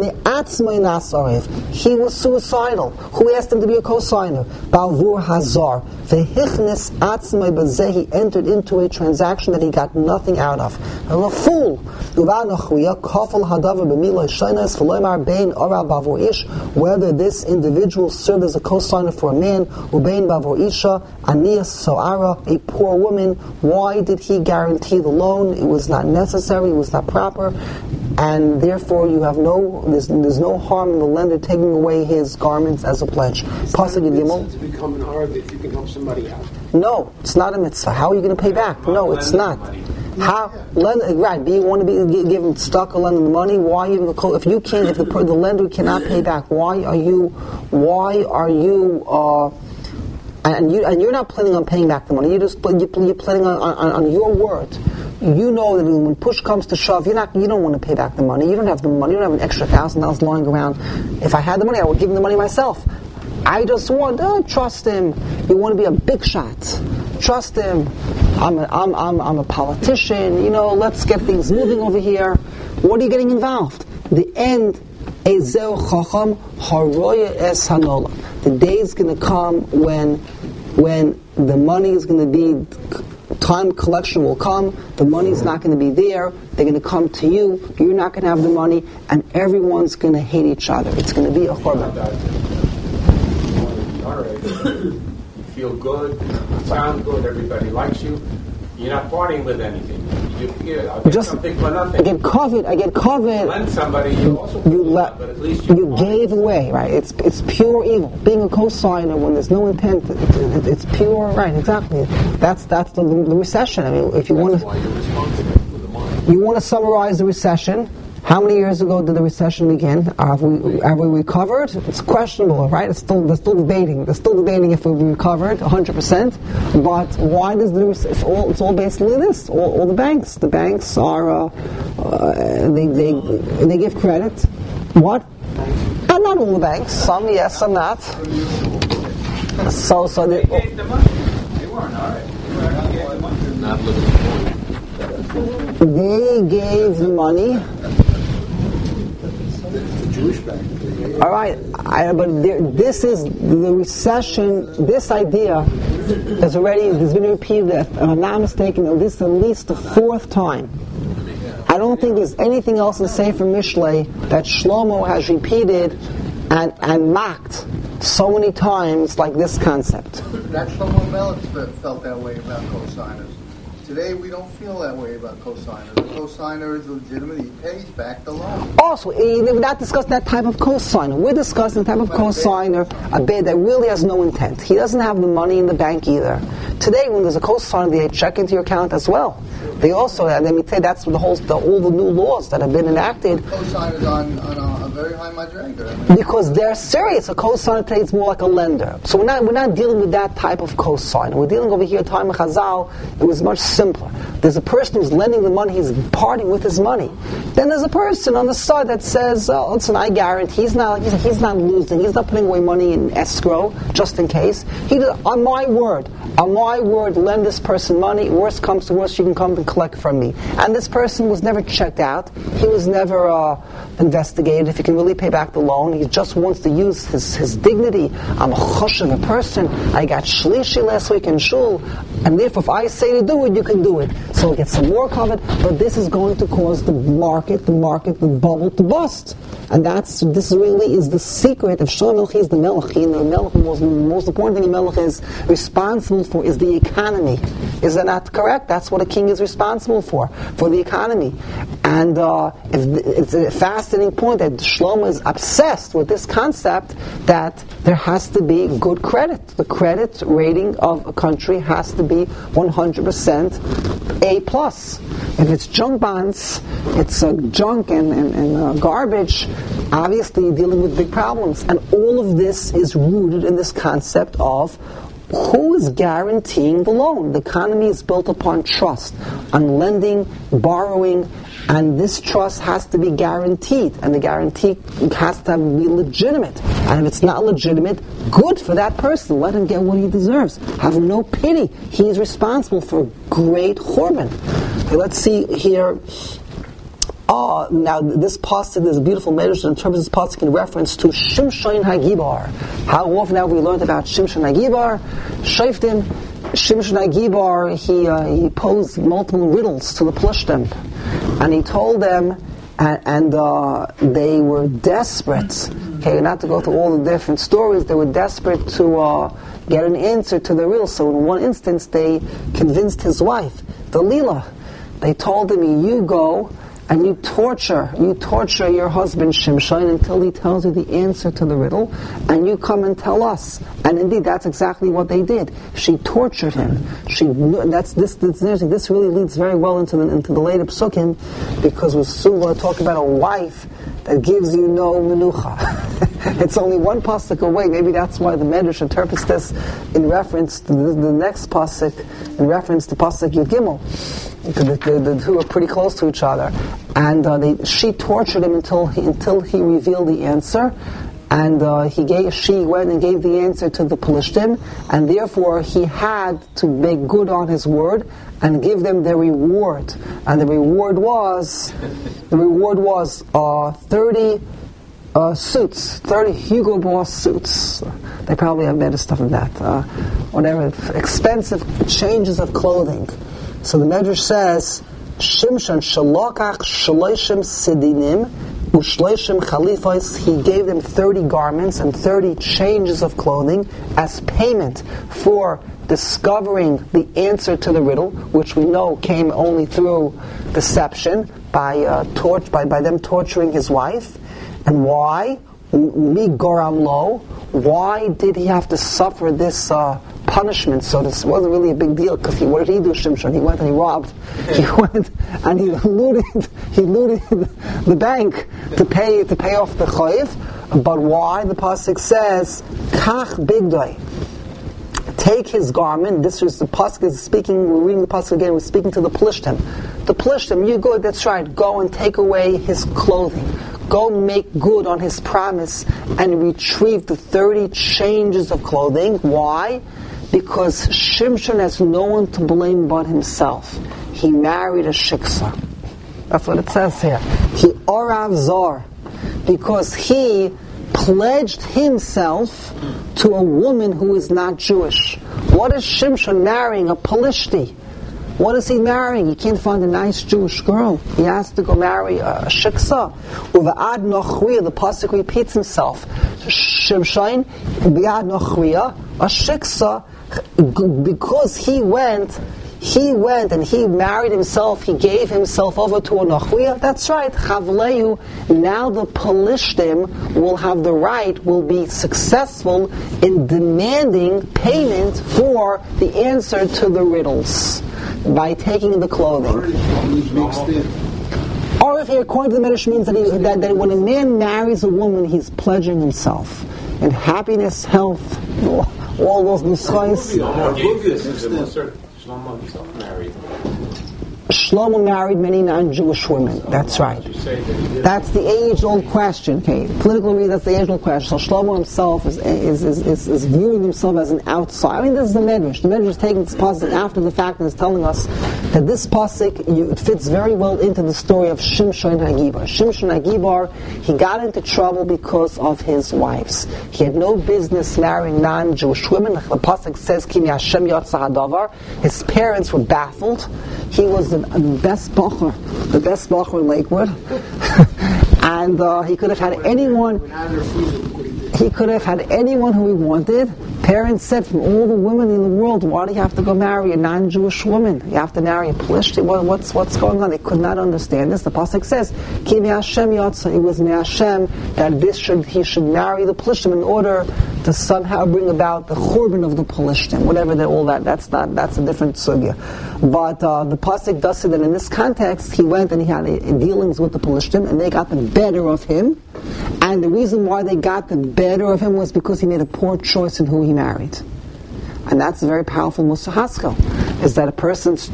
was suicidal. Who asked him to be a co-signer? Balvur Hazar. He entered into a transaction that he got nothing out of. A fool. Whether this individual served as a co-signer for a man, a poor woman, why did he guarantee the loan? It was not necessary, it was not proper, and therefore there's no harm in the lender taking away his garments as a pledge. Pasuk in Gimel. To become an Arab if you can help somebody out. No, it's not a mitzvah. How are you going to pay back? No, it's not. How? Right? Do you want to give him stuck or lend him the money? Why even if the lender cannot pay back? Why are you? And you're not planning on paying back the money. You're planning on your word. You know that when push comes to shove, you don't want to pay back the money. You don't have the money. You don't have an extra $1,000 lying around. If I had the money, I would give him the money myself. I just want, trust him. You want to be a big shot. Trust him. I'm a politician, let's get things moving over here. What are you getting involved? The end, Ezeu Chacham Haroya Es Hanola. The day is going to come when the money is going to be, time collection will come, the money is not going to be there, they're going to come to you, you're not going to have the money, and everyone's going to hate each other. It's going to be a churban. You feel good, you sound good, everybody likes you. You're not partying with anything. You feel, I get something for nothing. I get COVID. Lend somebody, you also but at least you gave away, right? It's pure evil. Being a co-signer when there's no intent, it's pure, right? Exactly. That's the recession. I mean, if you want to, why you're responsible for the money. You want to summarize the recession. How many years ago did the recession begin? Have we recovered? It's questionable, right? They're still debating. They're still debating if we recovered 100%. But why does it's all basically this? All the banks. The banks are they give credit. What? Not all the banks. Some yes, some not. So they gave the money. They weren't alright. They gave the money. Not looking for They gave the money. Jewish bank. All right, but this is the recession. This idea has been repeated, if I'm not mistaken, at least the fourth time. I don't think there's anything else in Sefer Mishlei that Shlomo has repeated and mocked so many times like this concept. That Shlomo Melech felt that way about cosigners. Today we don't feel that way about cosigner. The cosigner is legitimate. He pays back the loan. Also, we're not discussing that type of cosigner. We're discussing the type of cosigner, a bid that really has no intent. He doesn't have the money in the bank either. Today, when there's a cosigner, they check into your account as well. They also, and let me tell you, that's all the new laws that have been enacted. Cosigners on a very high madriga. Because they're serious. A cosigner today is more like a lender. So we're not dealing with that type of cosigner. We're dealing over here at time of Chazal. It was much simpler. There's a person who's lending the money, he's parting with his money. Then there's a person on the side that says, "Oh, listen, I guarantee he's not losing. He's not putting away money in escrow just in case. On my word, lend this person money. Worst comes to worst, you can come and collect from me." And this person was never checked out. He was never investigated if he can really pay back the loan. He just wants to use his dignity. I'm a choshev a person. I got shlishi last week in shul, and therefore if I say to do it, you can do it. So we'll get some more covered, but this is going to cause the market, the bubble to bust. And this really is the secret of Shlomo Melech. He's the Melech. The most important thing a Melech is responsible for is the economy. Is that not correct? That's what a king is responsible for the economy. And it's a fascinating point that Shlomo is obsessed with this concept that there has to be good credit. The credit rating of a country has to be 100% A+. If it's junk bonds, it's junk and garbage, obviously you're dealing with big problems. And all of this is rooted in this concept of who is guaranteeing the loan. The economy is built upon trust, on lending, borrowing, and this trust has to be guaranteed, and the guarantee has to be legitimate. And if it's not legitimate, good for that person. Let him get what he deserves. Have no pity. He is responsible for great churban. Okay, let's see here. Now this pasuk, there's a beautiful medrash that interprets this pasuk in reference to Shimshon HaGibar. How often have we learned about Shimshon HaGibar? Shoftim, Shimshon HaGibar, he posed multiple riddles to the Plishtim, and he told them, and they were desperate. Okay, not to go through all the different stories, they were desperate to get an answer to the riddle. So in one instance, they convinced his wife, Delilah. They told him, you go and you torture your husband Shimshon until he tells you the answer to the riddle, and you come and tell us. And indeed, that's exactly what they did. She tortured him. This really leads very well into the later psukim, because we're soon going to talk about a wife that gives you no menucha. It's only one pasuk away. Maybe that's why the Medrash interprets this in reference to the next pasuk, in reference to pasuk Yud Gimel. The two are pretty close to each other, and she tortured him until he revealed the answer, and she went and gave the answer to the Pelishtim, and therefore he had to make good on his word and give them their reward. And the reward was 30 suits, 30 Hugo Boss suits. They probably have better stuff than that. Whatever, expensive changes of clothing. So the Medrash says, Shimshon shalokach shloshim sidinim ushloshim chalifos. He gave them 30 garments and 30 changes of clothing as payment for discovering the answer to the riddle, which we know came only through deception by them torturing his wife. And why? Mi goram lo. Why did he have to suffer this punishment? So this wasn't really a big deal, because what did he do, Shimshon? He went and he robbed. He went and he looted the bank to pay off the chayiv. But why? The pasuk says, Kach bigdoi. Take his garment. This is the pasuk is speaking. We're reading the pasuk again. We're speaking to the Pelishtim. The Pelishtim, you go. That's right. Go and take away his clothing. Go make good on his promise and retrieve the 30 changes of clothing. Why? Because Shimshon has no one to blame but himself. He married a shiksa. That's what it says here. He orav zor, because he pledged himself to a woman who is not Jewish. What is Shimshon marrying? A Pelishti. What is he marrying? He can't find a nice Jewish girl. He has to go marry a shiksa. Uva'ad nochriya, the pasuk repeats himself. Shimshon, bi'ad nochriya, a shiksa, because he went and he married himself, he gave himself over to a nochriya. That's right, chavleyu. Now the Pelishtim will be successful in demanding payment for the answer to the riddles by taking the clothing. Or if he, according to the Medrash, means that when a man marries a woman, he's pledging himself in happiness, health, all those nischos. Shlomo himself married. Shlomo married many non-Jewish women. That's right. That's the age-old question. Okay, politically, that's the age-old question. So Shlomo himself is viewing himself as an outsider. I mean, this is the Medrash. The Medrash is taking this pasuk after the fact and is telling us that this pasuk it fits very well into the story of Shimshon HaGibar. Shimshon HaGibar, he got into trouble because of his wives. He had no business marrying non-Jewish women. The pasuk says, "Ki mi'Hashem yatsa hadavar." His parents were baffled. He was the best bacher in Lakewood, and he could have had anyone. He could have had anyone who he wanted. Parents said, from all the women in the world, why do you have to go marry a non-Jewish woman? You have to marry a Pelishti. What's going on? They could not understand this. The pasuk says, "Ki mi'Hashem yatsa." It was mi'Hashem that he should marry the Pelishtim in order to somehow bring about the churban of the Pelishtim. Whatever that's a different sugya. But the pasuk does say that in this context, he went and he had dealings with the Pelishtim, and they got the better of him. And the reason why they got the better of him was because he made a poor choice in who he married. And that's a very powerful Musar Haskel, is that a person's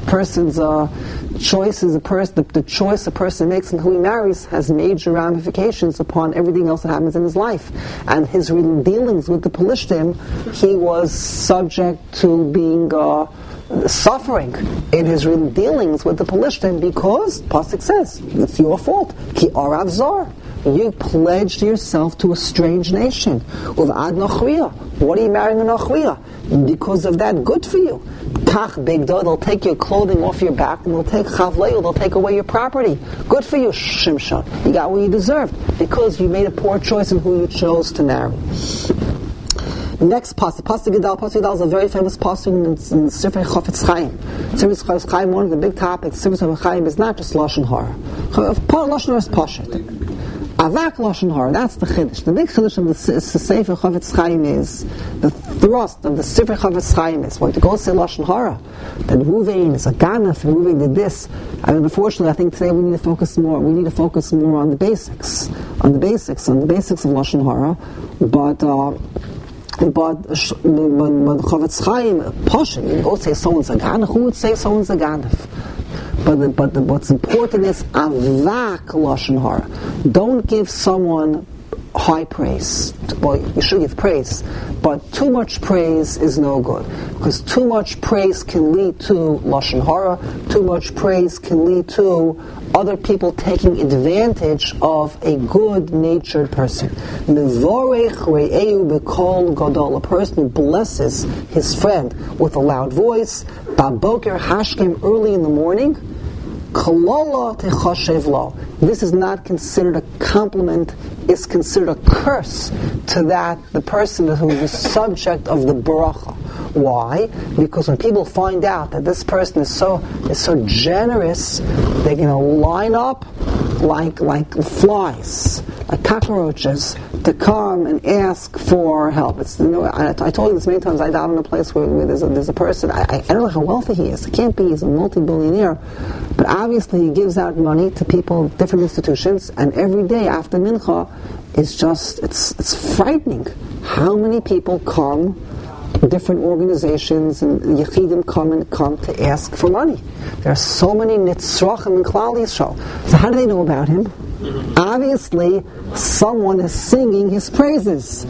choice is the choice a person makes in who he marries has major ramifications upon everything else that happens in his life. And his dealings with the Pelishtim, he was subject to being suffering in his dealings with the Pelishtim because pasuk says it's your fault. Ki orav zor. You pledged yourself to a strange nation. Uv'ad nochriya. What are you marrying a nochriya? Because of that, good for you. Kach bigda, they'll take your clothing off your back and they'll take chavleil, they'll take away your property. Good for you, Shimshon. You got what you deserved because you made a poor choice in who you chose to marry. Next pasuk Gedal is a very famous pasuk in Sefer Chofetz Chaim. Sefer Chofetz Chaim, one of the big topics. Sefer Chofetz Chaim is not just lashon hara. Lashon hara is pashat. Avak lashon hara, that's the chiddush. The big chiddush of the Sefer Chofetz Chaim is the thrust of the Sefer Chofetz Chaim is when to go say lashon hara. That Ruvain is a ganaf. Ruvain did this. And unfortunately, I think today we need to focus more. We need to focus more on the basics, of lashon hara. But Chofetz Chaim, Poshet, you go say someone's a ganaf. Who would say someone's a ganaf? But what's important is avak lashon hara. Don't give someone high praise. Well, you should give praise, but too much praise is no good, because too much praise can lead to lashon hara. Too much praise can lead to other people taking advantage of a good-natured person. Mevorech re'eu b'kol gadol, a person who blesses his friend with a loud voice, baboker hashkem, early in the morning, kolala techashev lo. This is not considered a compliment, it's considered a curse to the person who is the subject of the bracha. Why? Because when people find out that this person is so generous, they're going to line up like flies, like cockroaches, to come and ask for help. It's, I told you this many times. I died in a place where there's a person. I don't know how wealthy he is. It can't be. He's a multi-billionaire, but obviously he gives out money to people, different institutions, and every day after mincha, it's frightening how many people come. Different organizations and Yechidim come to ask for money. There are so many nitzrachim in Klal Yisrael. So how do they know about him? Obviously, someone is singing his praises,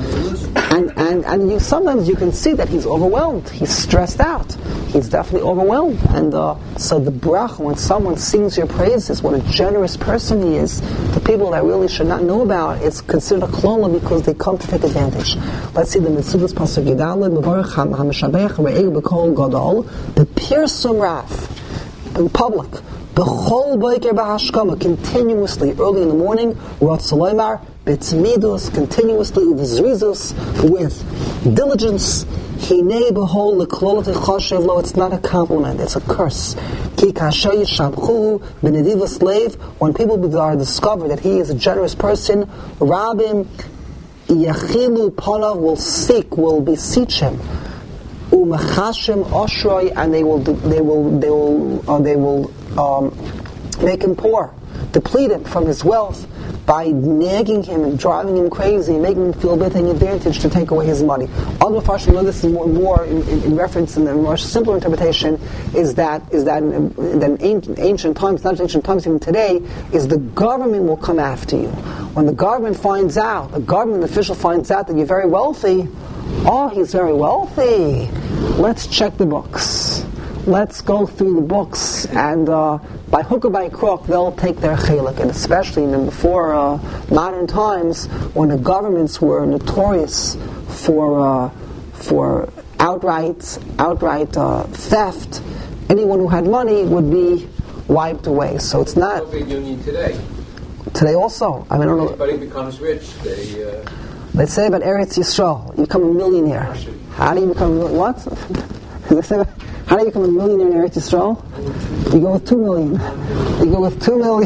and sometimes you can see that he's overwhelmed. He's stressed out. He's definitely overwhelmed. And so the bracha, when someone sings your praises, what a generous person he is, the people that really should not know about, it's considered a klola because they come to take advantage. Let's see the Mitzvahs Pasuk Yidalid, Mevorech HaMeshabech Re'eu B'Kol Gadol, the Pirsum Raf, in public, B'chol Boker B'Hashkama, continuously, early in the morning, Rotz Loimar, B'tzmidus, continuously, V'zrizus, with diligence, Hinei B'hol L'Klol T'chashev Lo, it's not a compliment, it's a curse. Ki Kasher Yishabchu B'Nediva slave, when people are discovered that he is a generous person, Rabim Yachilu Panav will beseech him. Umachashem Oshroi, and they will make him poor, deplete him from his wealth by nagging him and driving him crazy, making him feel they're taking advantage to take away his money. Other Farshim know this is more in reference, in the more simpler interpretation is that in ancient times, not ancient times, even today, is the government will come after you. When the government official finds out that you're very wealthy, oh, he's very wealthy, let's check the books. Let's go through the books, and by hook or by crook, they'll take their chilek. And especially before modern times, when the governments were notorious for outright theft, anyone who had money would be wiped away. So it's not. Soviet Union today. Today also, I don't know. Everybody becomes rich. They say about Eretz Yisrael, you become a millionaire. How do you become what? How do you become a millionaire in Eretz Yisrael? You go with 2 million. You go with 2 million.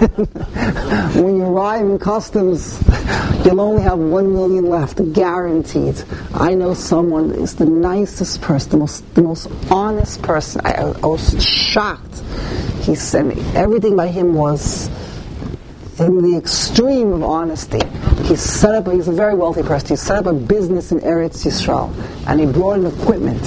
When you arrive in customs, you'll only have 1 million left, guaranteed. I know someone is the nicest person, the most honest person. I was shocked. He said everything by him was in the extreme of honesty. He's a very wealthy person. He set up a business in Eretz Yisrael, and he brought in equipment.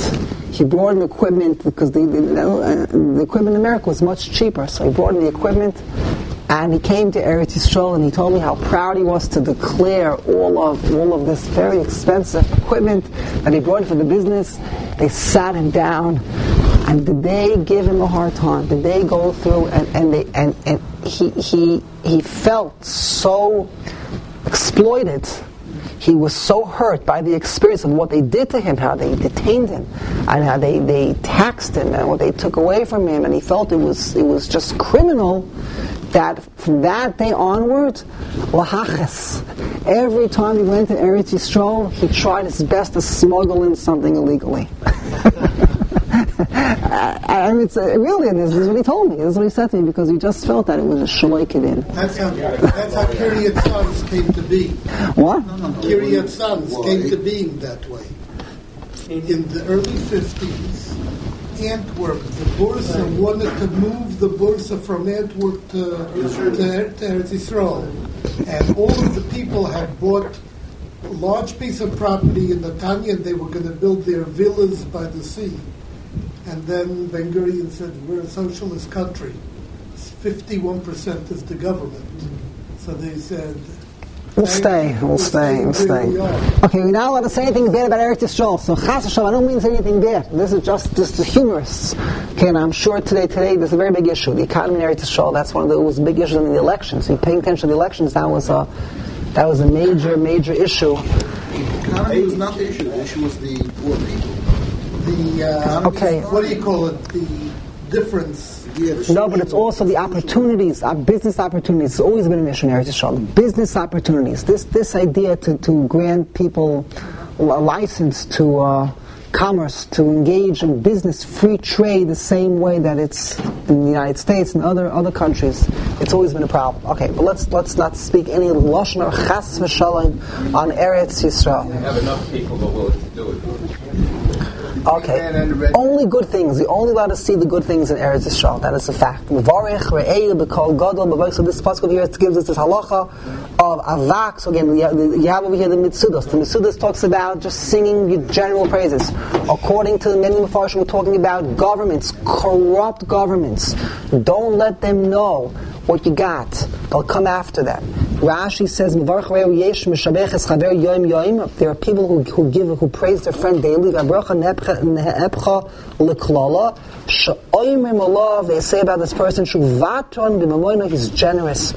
Because the equipment in America was much cheaper, so he brought in the equipment, and he came to Eretz Yisrael, and he told me how proud he was to declare all of this very expensive equipment that he brought in for the business. They sat him down, and did they give him a hard time? Did they go through and he felt so exploited. He was so hurt by the experience of what they did to him, how they detained him, and how they taxed him, and what they took away from him, and he felt it was just criminal. That from that day onward, lahaches. Every time he went to Eretz Yisrael, he tried his best to smuggle in something illegally. I mean, this is what he told me. This is what he said to me, because he just felt that it was a shloikid in. That's how Kiryat Sons came to be. What? Kiryat Sons came to being that way. In the early 50s, Antwerp, the Bursa wanted to move the Bursa from Antwerp to Eretz Yisrael. And all of the people had bought a large piece of property in Netanya, and they were going to build their villas by the sea. And then Ben Gurion said, we're a socialist country. 51% is the government. So they said, We'll stay. Okay, we're not allowed to say anything bad about Eretz Yisrael. So Chas V'Shalom, I don't mean to say anything bad. This is just the humorous. Okay, and I'm sure today there's a very big issue. The economy in Eretz Yisrael, that's one of those big issues in the elections. So you're paying attention to the elections, that was a major issue. The economy was not the issue. The issue was the poor people. What do you call it? The difference. No, but it's also the opportunities, business opportunities. It's always been an issue in Eretz Yisrael. Business opportunities. This idea to grant people a license to commerce, to engage in business, free trade, the same way that it's in the United States and other countries. It's always been a problem. Okay, but let's not speak any lashon or chas v'shalom on Eretz Yisrael. They have enough people who are willing to do it. Okay, only good things. You're only allowed to see the good things in Eretz Yisrael. That is a fact. So this pasuk here gives us this halacha of avak. So again, you have over here the Mitzudos. The Mitzudos talks about just singing general praises. According to many Mefarshim, we're talking about governments, corrupt governments. Don't let them know what you got. They'll come after that. Rashi says, there are people who praise their friend daily. They say about this person, he's generous.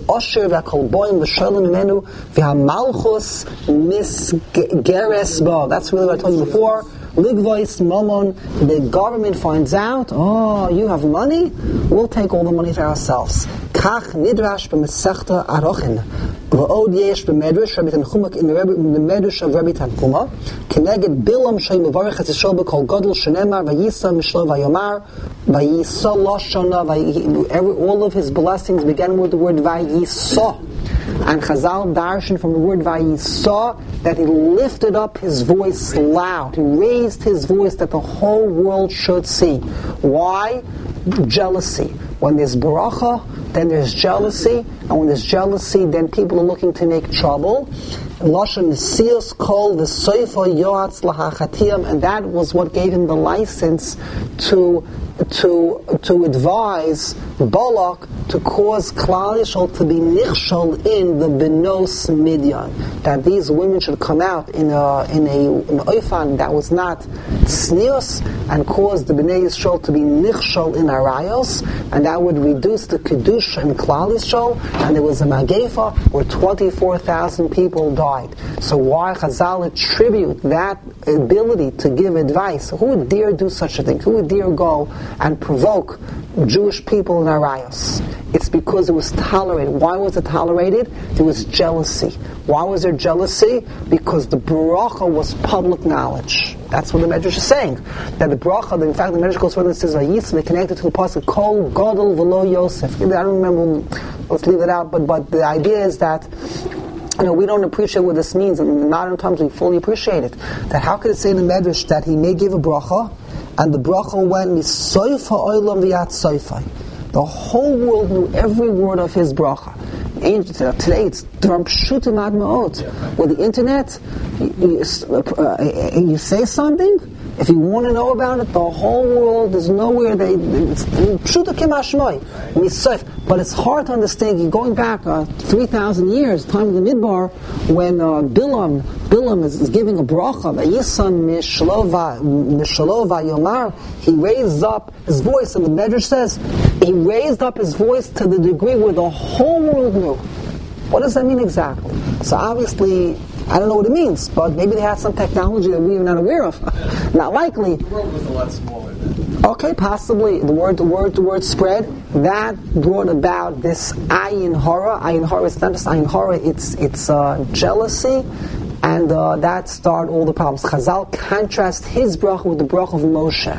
That's really what I told you before. Ligvois Momon, the government finds out, you have money? We'll take all the money for ourselves. Kach Nidrash b'Mesechta Arochin. V'od yesh b'Medrash Rabbi Tanchuma in the Medrash of Rabbi Tanchuma. Keneged Bilam Shay Mevarech Es Yisrael b'Kol Gadol Shenemar Vayisa Mishlo Vayomar Vayisa Loshana. All of his blessings began with the word Vayisa. And Chazal darshan from the word Vayisa that he lifted up his voice loud. He raised his voice that the whole world should see. Why? Jealousy. When there's baracha, then there's jealousy, and when there's jealousy, then people are looking to make trouble. Lashon Nesios Kol V'Soifa Yoatz Lahachatiyam, and that was what gave him the license to advise Balak to cause Klal Yisrael to be nichshol in the Benos Midian, that these women should come out in an oifan that was not tznius and cause the Bnei Yisrael to be nichshol in arayos, and that would reduce the kedusha in Klal Yisrael, and there was a magefa where 24,000 people died. So why Chazal attribute that ability to give advice? Who would dare do such a thing? Who would dare go and provoke Jewish people in arayos? It's because it was tolerated. Why was it tolerated? There was jealousy. Why was there jealousy? Because the bracha was public knowledge. That's what the Medrash is saying. That the bracha, in fact, the Medrash goes further and says, "Vayisme," connected to the pasuk Kol Gadol V'Lo Yosef. I don't remember. Let's leave it out. But the idea is that we don't appreciate what this means, and in modern times we fully appreciate it. That how could it say in the Medrash that he may give a bracha, and the bracha went misoifa oilam v'yat soifai. The whole world knew every word of his bracha. Today it's dram pshutim ad ma'ot. With the internet, you say something, if you want to know about it, the whole world is nowhere. Pshuta kimashmoi, but it's hard to understand. You're going back 3,000 years, time of the Midbar, when Bilam is giving a bracha. Vayisam mishlova yomar. He raised up his voice, and the Medrash says he raised up his voice to the degree where the whole world knew. What does that mean exactly? So obviously, I don't know what it means, but maybe they had some technology that we're not aware of. Not likely. The world was a lot smaller then. Okay, possibly. The word spread. That brought about this ayin hara. Ayin hara is not just ayin hara, it's jealousy, and that started all the problems. Chazal contrast his bracha with the bracha of Moshe.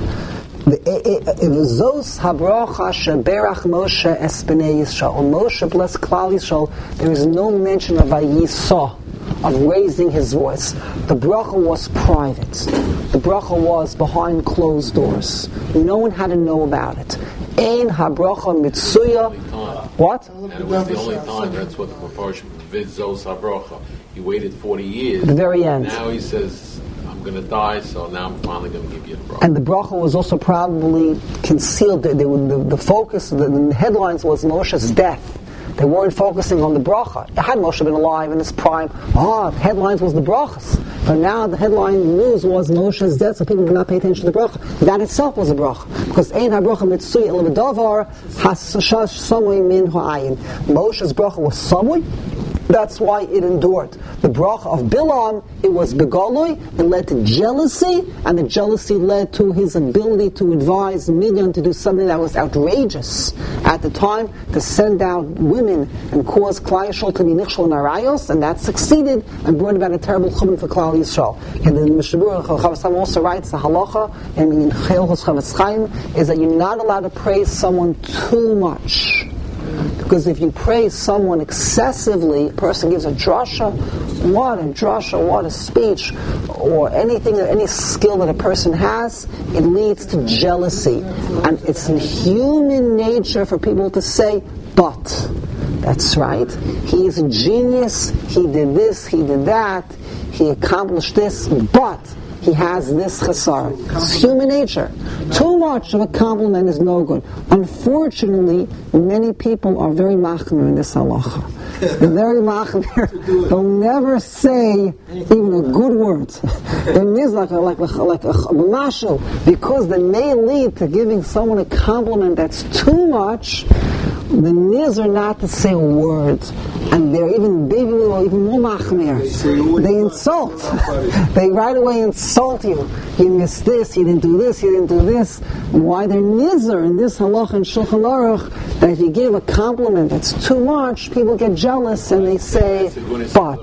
Zos habracha sheberach Moshe es bnei Yisrael. When Moshe blessed Klal Yisrael, there is no mention of Vayisa, of raising his voice. The bracha was private. The bracha was behind closed doors. No one had to know about it. Ein habracha mitzuya. What? And it was the only time. That's what the Mefarshim vid zos habracha. He waited 40 years. The very end. Now he says, I'm going to die, so now I'm finally going to give you the bracha. And the bracha was also probably concealed. The focus, the headlines was Moshe's death. They weren't focusing on the bracha. Had Moshe been alive in his prime, the headlines was the brachas. But now the headline news was Moshe's death, so people did not pay attention to the bracha. That itself was a bracha. Because Ein HaBracha Mitzui El B'Davar Hasashash Samui Min Ha'ayin. Moshe's bracha was Samui. That's why it endured. The bracha of Bilam, it was Begoloi, it led to jealousy, and the jealousy led to his ability to advise Midian to do something that was outrageous at the time, to send out women and cause Klal Yisrael to be nichshel in arayos, and that succeeded and brought about a terrible chumon for Klal Yisrael. And the Mishabur Chavetz Chaim also writes, the halacha in Chelchos Chavetz Chaim is that you're not allowed to praise someone too much. Because if you praise someone excessively, a person gives a drasha, what a speech, or anything, any skill that a person has, it leads to jealousy. And it's in human nature for people to say, but. That's right. He is a genius, he did this, he did that, he accomplished this, but he has this chasar. It's human nature. Too much of a compliment is no good. Unfortunately, many people are very machmir in this halacha. They're very machmir. They'll never say even a good word. They're like a mashu, because they may lead to giving someone a compliment that's too much. The niz are not to say words, and they're even more machmir. They insult. They right away insult you. You missed this, you didn't do this, you didn't do this. Why they're nizar in this halach and Shulchan Aruch, that if you give a compliment that's too much, people get jealous and they say, but.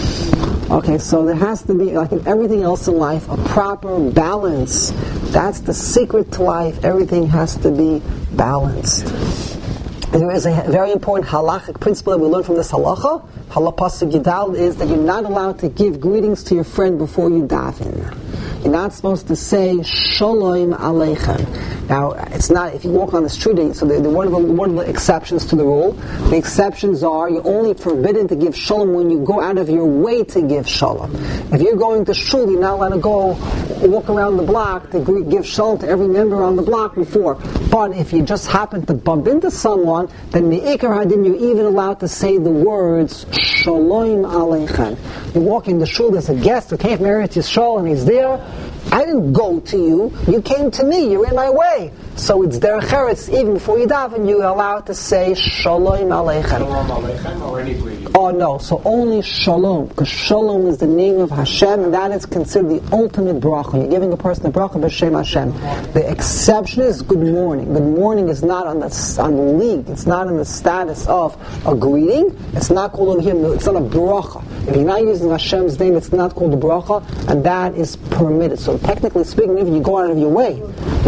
Okay, so there has to be, like in everything else in life, a proper balance. That's the secret to life. Everything has to be balanced. There is a very important halachic principle that we learn from this halacha. Pasuk Yidal is that you're not allowed to give greetings to your friend before you daven. You're not supposed to say Shalom Aleichem. Now, it's not, if you walk on the street, so one of the exceptions to the rule. The exceptions are, you're only forbidden to give Shalom when you go out of your way to give Shalom. If you're going to shul, you're not allowed to go walk around the block to give Shalom to every member on the block before. But if you just happen to bump into someone, then the Ikar Hadim, you're even allowed to say the words Shalom Aleichem. You walk in the shul, there's a guest who came from Eretz Yisrael and he's there. I didn't go to you. You came to me. You're in my way. So it's derech eretz. Even before you daven, you're allowed to say Shalom Aleichem. Shalom Aleichem or any greeting? Oh no, so only Shalom, because Shalom is the name of Hashem, and that is considered the ultimate bracha. You're giving a person a bracha b'shem Hashem. The exception is good morning. Good morning is not on the league. It's not in the status of a greeting. It's not called here. It's not a bracha. If you're not using Hashem's name, it's not called a bracha, and that is permitted. So technically speaking, if you go out of your way,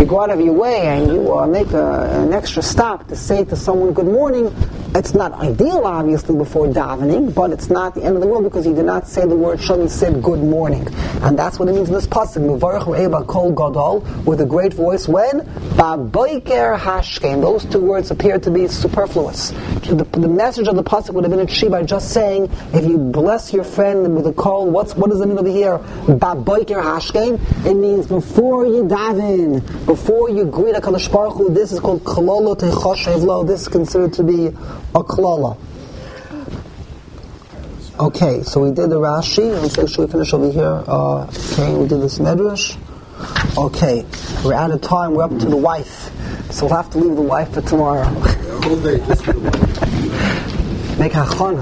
and you make an extra stop to say to someone good morning, it's not ideal, obviously, before davening, but it's not the end of the world because you did not say the word shalom, you said good morning. And that's what it means in this pasuk, Mevarach Re'eba Kol Gadol, with a great voice, when? Ba'boiker hashkem. Those two words appear to be superfluous. The message of the pasuk would have been achieved by just saying, if you bless your friend with a kol, what does it mean over here? Ba'boiker hashkem. It means before you daven, before you greet HaKadosh Baruch Hu, this is called klolo techoshev lo. This is considered to be a klala. Okay, so we did the Rashi. Let's make sure we finish over here. Okay, we did this Medrash. Okay, we're out of time. We're up to the wife. So we'll have to leave the wife for tomorrow. Whole day just for the wife. Make hachana.